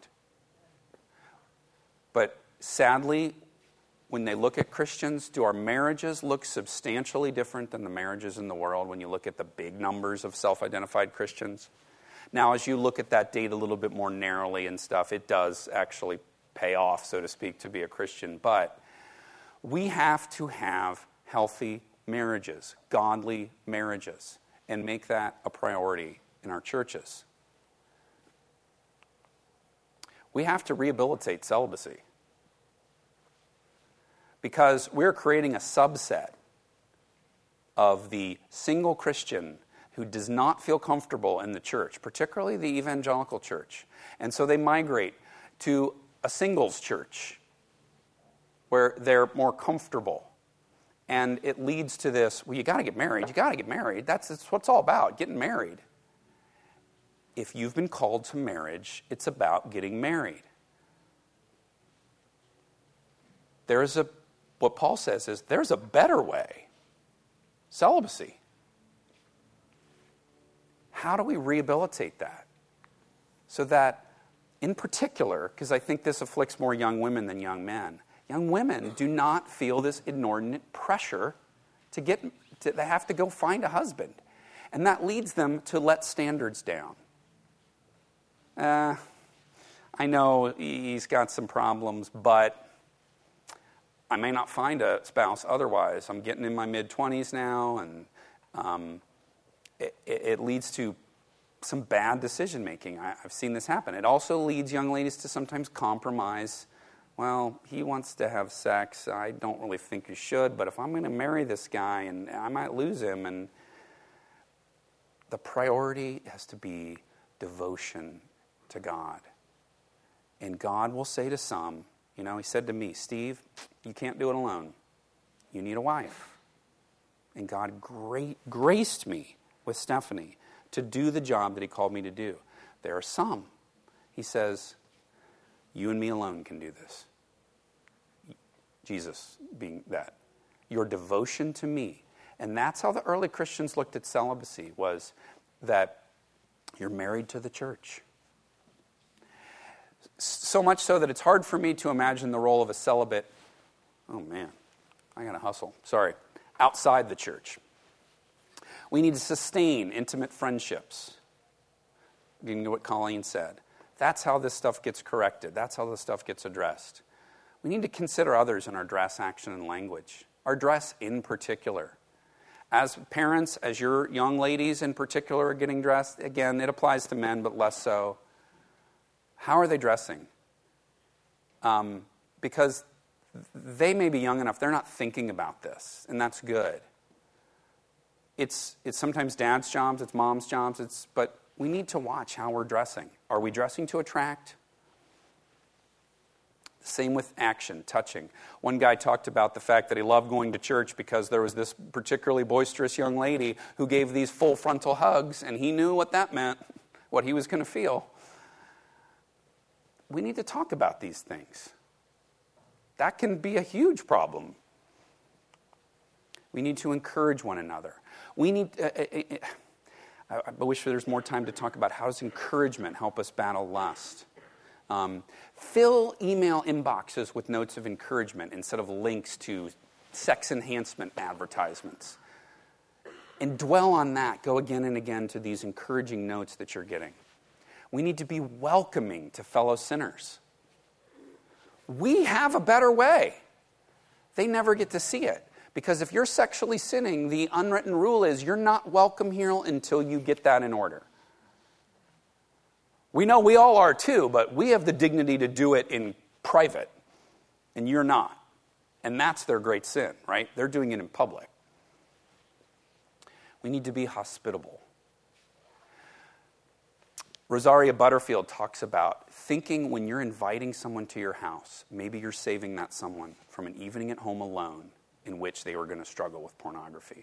But sadly, when they look at Christians, do our marriages look substantially different than the marriages in the world when you look at the big numbers of self-identified Christians? Now, as you look at that data a little bit more narrowly and stuff, it does actually pay off, so to speak, to be a Christian. But we have to have healthy marriages, godly marriages, and make that a priority in our churches. We have to rehabilitate celibacy. Because we're creating a subset of the single Christian who does not feel comfortable in the church, particularly the evangelical church. And so they migrate to a singles church where they're more comfortable. And it leads to this, well, you got to get married. You got to get married. That's, that's what it's all about, getting married. If you've been called to marriage, it's about getting married. There's a What Paul says is, there's a better way. Celibacy. How do we rehabilitate that? So that, in particular, because I think this afflicts more young women than young men, young women do not feel this inordinate pressure to get, to, they have to go find a husband. And that leads them to let standards down. Uh, I know he's got some problems, but I may not find a spouse otherwise. I'm getting in my mid-twenties now, and um, it, it leads to some bad decision-making. I, I've seen this happen. It also leads young ladies to sometimes compromise. Well, he wants to have sex. I don't really think he should, but if I'm going to marry this guy, and I might lose him, and the priority has to be devotion to God. And God will say to some, you know, he said to me, Steve, you can't do it alone. You need a wife. And God gra- graced me with Stephanie to do the job that he called me to do. There are some, he says, you and me alone can do this. Jesus being that. Your devotion to me. And that's how the early Christians looked at celibacy, was that you're married to the church. So much so that it's hard for me to imagine the role of a celibate, oh man, I gotta hustle, sorry, outside the church. We need to sustain intimate friendships. Getting to what Colleen said. That's how this stuff gets corrected. That's how this stuff gets addressed. We need to consider others in our dress, action, and language. Our dress in particular. As parents, as your young ladies in particular are getting dressed, again, it applies to men, but less so. How are they dressing? Um, because they may be young enough, they're not thinking about this, and that's good. It's it's sometimes dad's jobs, it's mom's jobs, it's but we need to watch how we're dressing. Are we dressing to attract? Same with action, touching. One guy talked about the fact that he loved going to church because there was this particularly boisterous young lady who gave these full frontal hugs, and he knew what that meant, what he was going to feel. We need to talk about these things. That can be a huge problem. We need to encourage one another. We need. Uh, uh, uh, I wish there's more time to talk about how does encouragement help us battle lust. Um, fill email inboxes with notes of encouragement instead of links to sex enhancement advertisements. And dwell on that. Go again and again to these encouraging notes that you're getting. We need to be welcoming to fellow sinners. We have a better way. They never get to see it. Because if you're sexually sinning, the unwritten rule is you're not welcome here until you get that in order. We know we all are too, but we have the dignity to do it in private. And you're not. And that's their great sin, right? They're doing it in public. We need to be hospitable. Rosaria Butterfield talks about thinking when you're inviting someone to your house, maybe you're saving that someone from an evening at home alone in which they were going to struggle with pornography.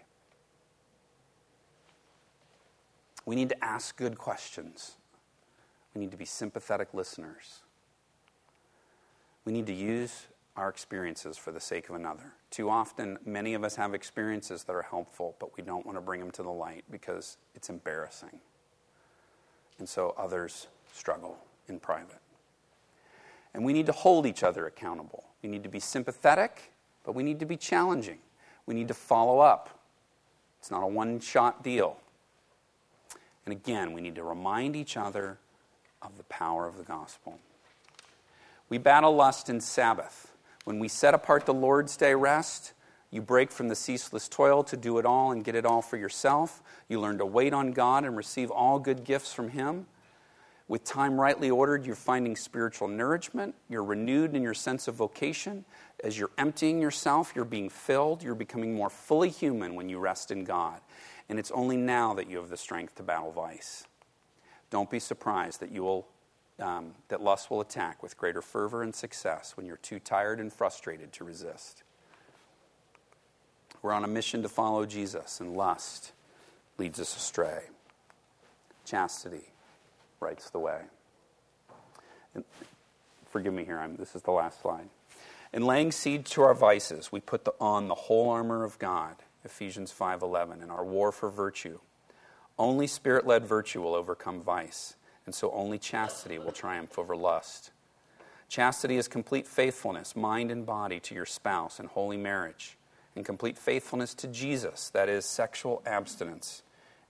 We need to ask good questions. We need to be sympathetic listeners. We need to use our experiences for the sake of another. Too often, many of us have experiences that are helpful, but we don't want to bring them to the light because it's embarrassing. And so others struggle in private. And we need to hold each other accountable. We need to be sympathetic, but we need to be challenging. We need to follow up. It's not a one-shot deal. And again, we need to remind each other of the power of the gospel. We battle lust in Sabbath. When we set apart the Lord's Day rest, you break from the ceaseless toil to do it all and get it all for yourself. You learn to wait on God and receive all good gifts from Him. With time rightly ordered, you're finding spiritual nourishment. You're renewed in your sense of vocation. As you're emptying yourself, you're being filled. You're becoming more fully human when you rest in God. And it's only now that you have the strength to battle vice. Don't be surprised that you will, um, that lust will attack with greater fervor and success when you're too tired and frustrated to resist. We're on a mission to follow Jesus, and lust leads us astray. Chastity rights the way. And forgive me here, I'm, this is the last slide. In laying siege to our vices, we put the, on the whole armor of God, Ephesians five eleven, in our war for virtue. Only Spirit-led virtue will overcome vice, and so only chastity will triumph over lust. Chastity is complete faithfulness, mind and body, to your spouse in holy marriage, and complete faithfulness to Jesus, that is, sexual abstinence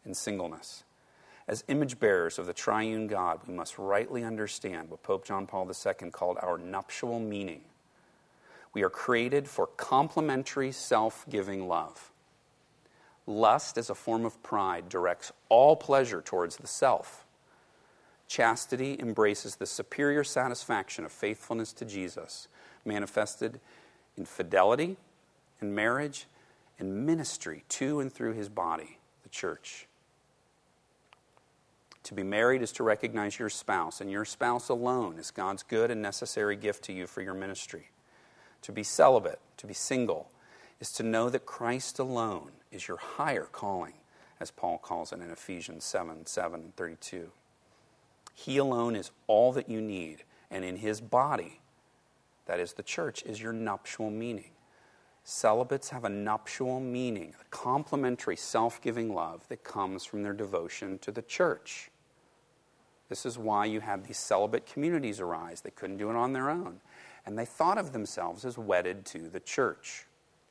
in singleness. As image bearers of the triune God, we must rightly understand what Pope John Paul the Second called our nuptial meaning. We are created for complementary, self-giving love. Lust, as a form of pride, directs all pleasure towards the self. Chastity embraces the superior satisfaction of faithfulness to Jesus, manifested in fidelity, in marriage, and ministry to and through his body, the church. To be married is to recognize your spouse, and your spouse alone is God's good and necessary gift to you for your ministry. To be celibate, to be single, is to know that Christ alone is your higher calling, as Paul calls it in Ephesians seven, seven, and thirty-two. He alone is all that you need, and in his body, that is the church, is your nuptial meaning. Celibates have a nuptial meaning, a complementary, self-giving love that comes from their devotion to the church. This is why you have these celibate communities arise. They couldn't do it on their own. And they thought of themselves as wedded to the church.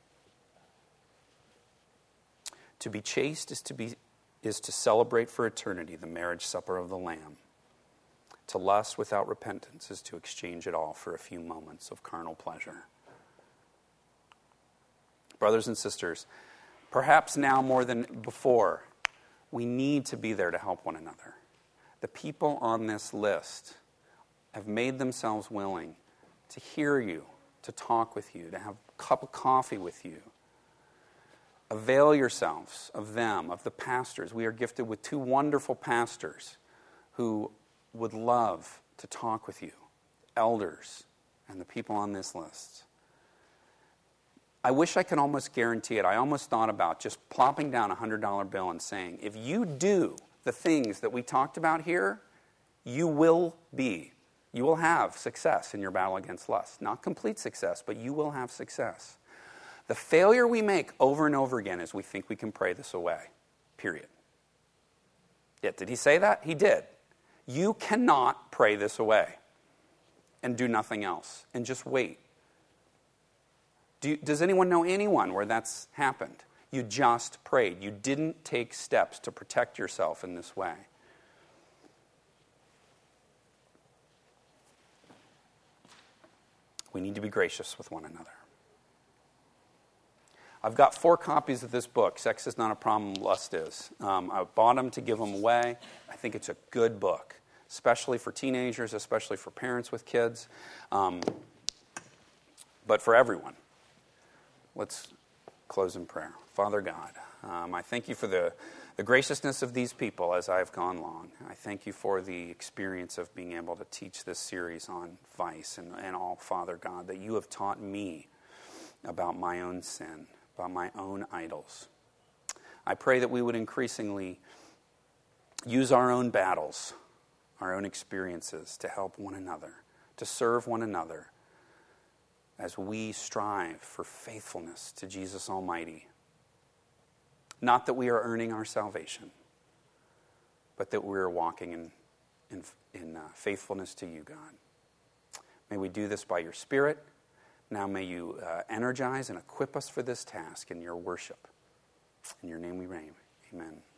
To be chaste is to be is to celebrate for eternity the marriage supper of the Lamb. To lust without repentance is to exchange it all for a few moments of carnal pleasure. Brothers and sisters, perhaps now more than before, we need to be there to help one another. The people on this list have made themselves willing to hear you, to talk with you, to have a cup of coffee with you. Avail yourselves of them, of the pastors. We are gifted with two wonderful pastors who would love to talk with you, elders and the people on this list. I wish I could almost guarantee it. I almost thought about just plopping down a one hundred dollar bill and saying, if you do the things that we talked about here, you will be, you will have success in your battle against lust. Not complete success, but you will have success. The failure we make over and over again is we think we can pray this away, period. Yet, did he say that? He did. You cannot pray this away and do nothing else and just wait. Do you, does anyone know anyone where that's happened? You just prayed. You didn't take steps to protect yourself in this way. We need to be gracious with one another. I've got four copies of this book, Sex is Not a Problem, Lust Is. Um, I bought them to give them away. I think it's a good book, especially for teenagers, especially for parents with kids, um, but for everyone. Let's close in prayer. Father God, um, I thank you for the, the graciousness of these people as I have gone long. I thank you for the experience of being able to teach this series on vice and, and all, Father God, that you have taught me about my own sin, about my own idols. I pray that we would increasingly use our own battles, our own experiences to help one another, to serve one another as we strive for faithfulness to Jesus Almighty. Not that we are earning our salvation, but that we are walking in, in, in uh, faithfulness to you, God. May we do this by your Spirit. Now may you uh, energize and equip us for this task in your worship. In your name we reign. Amen.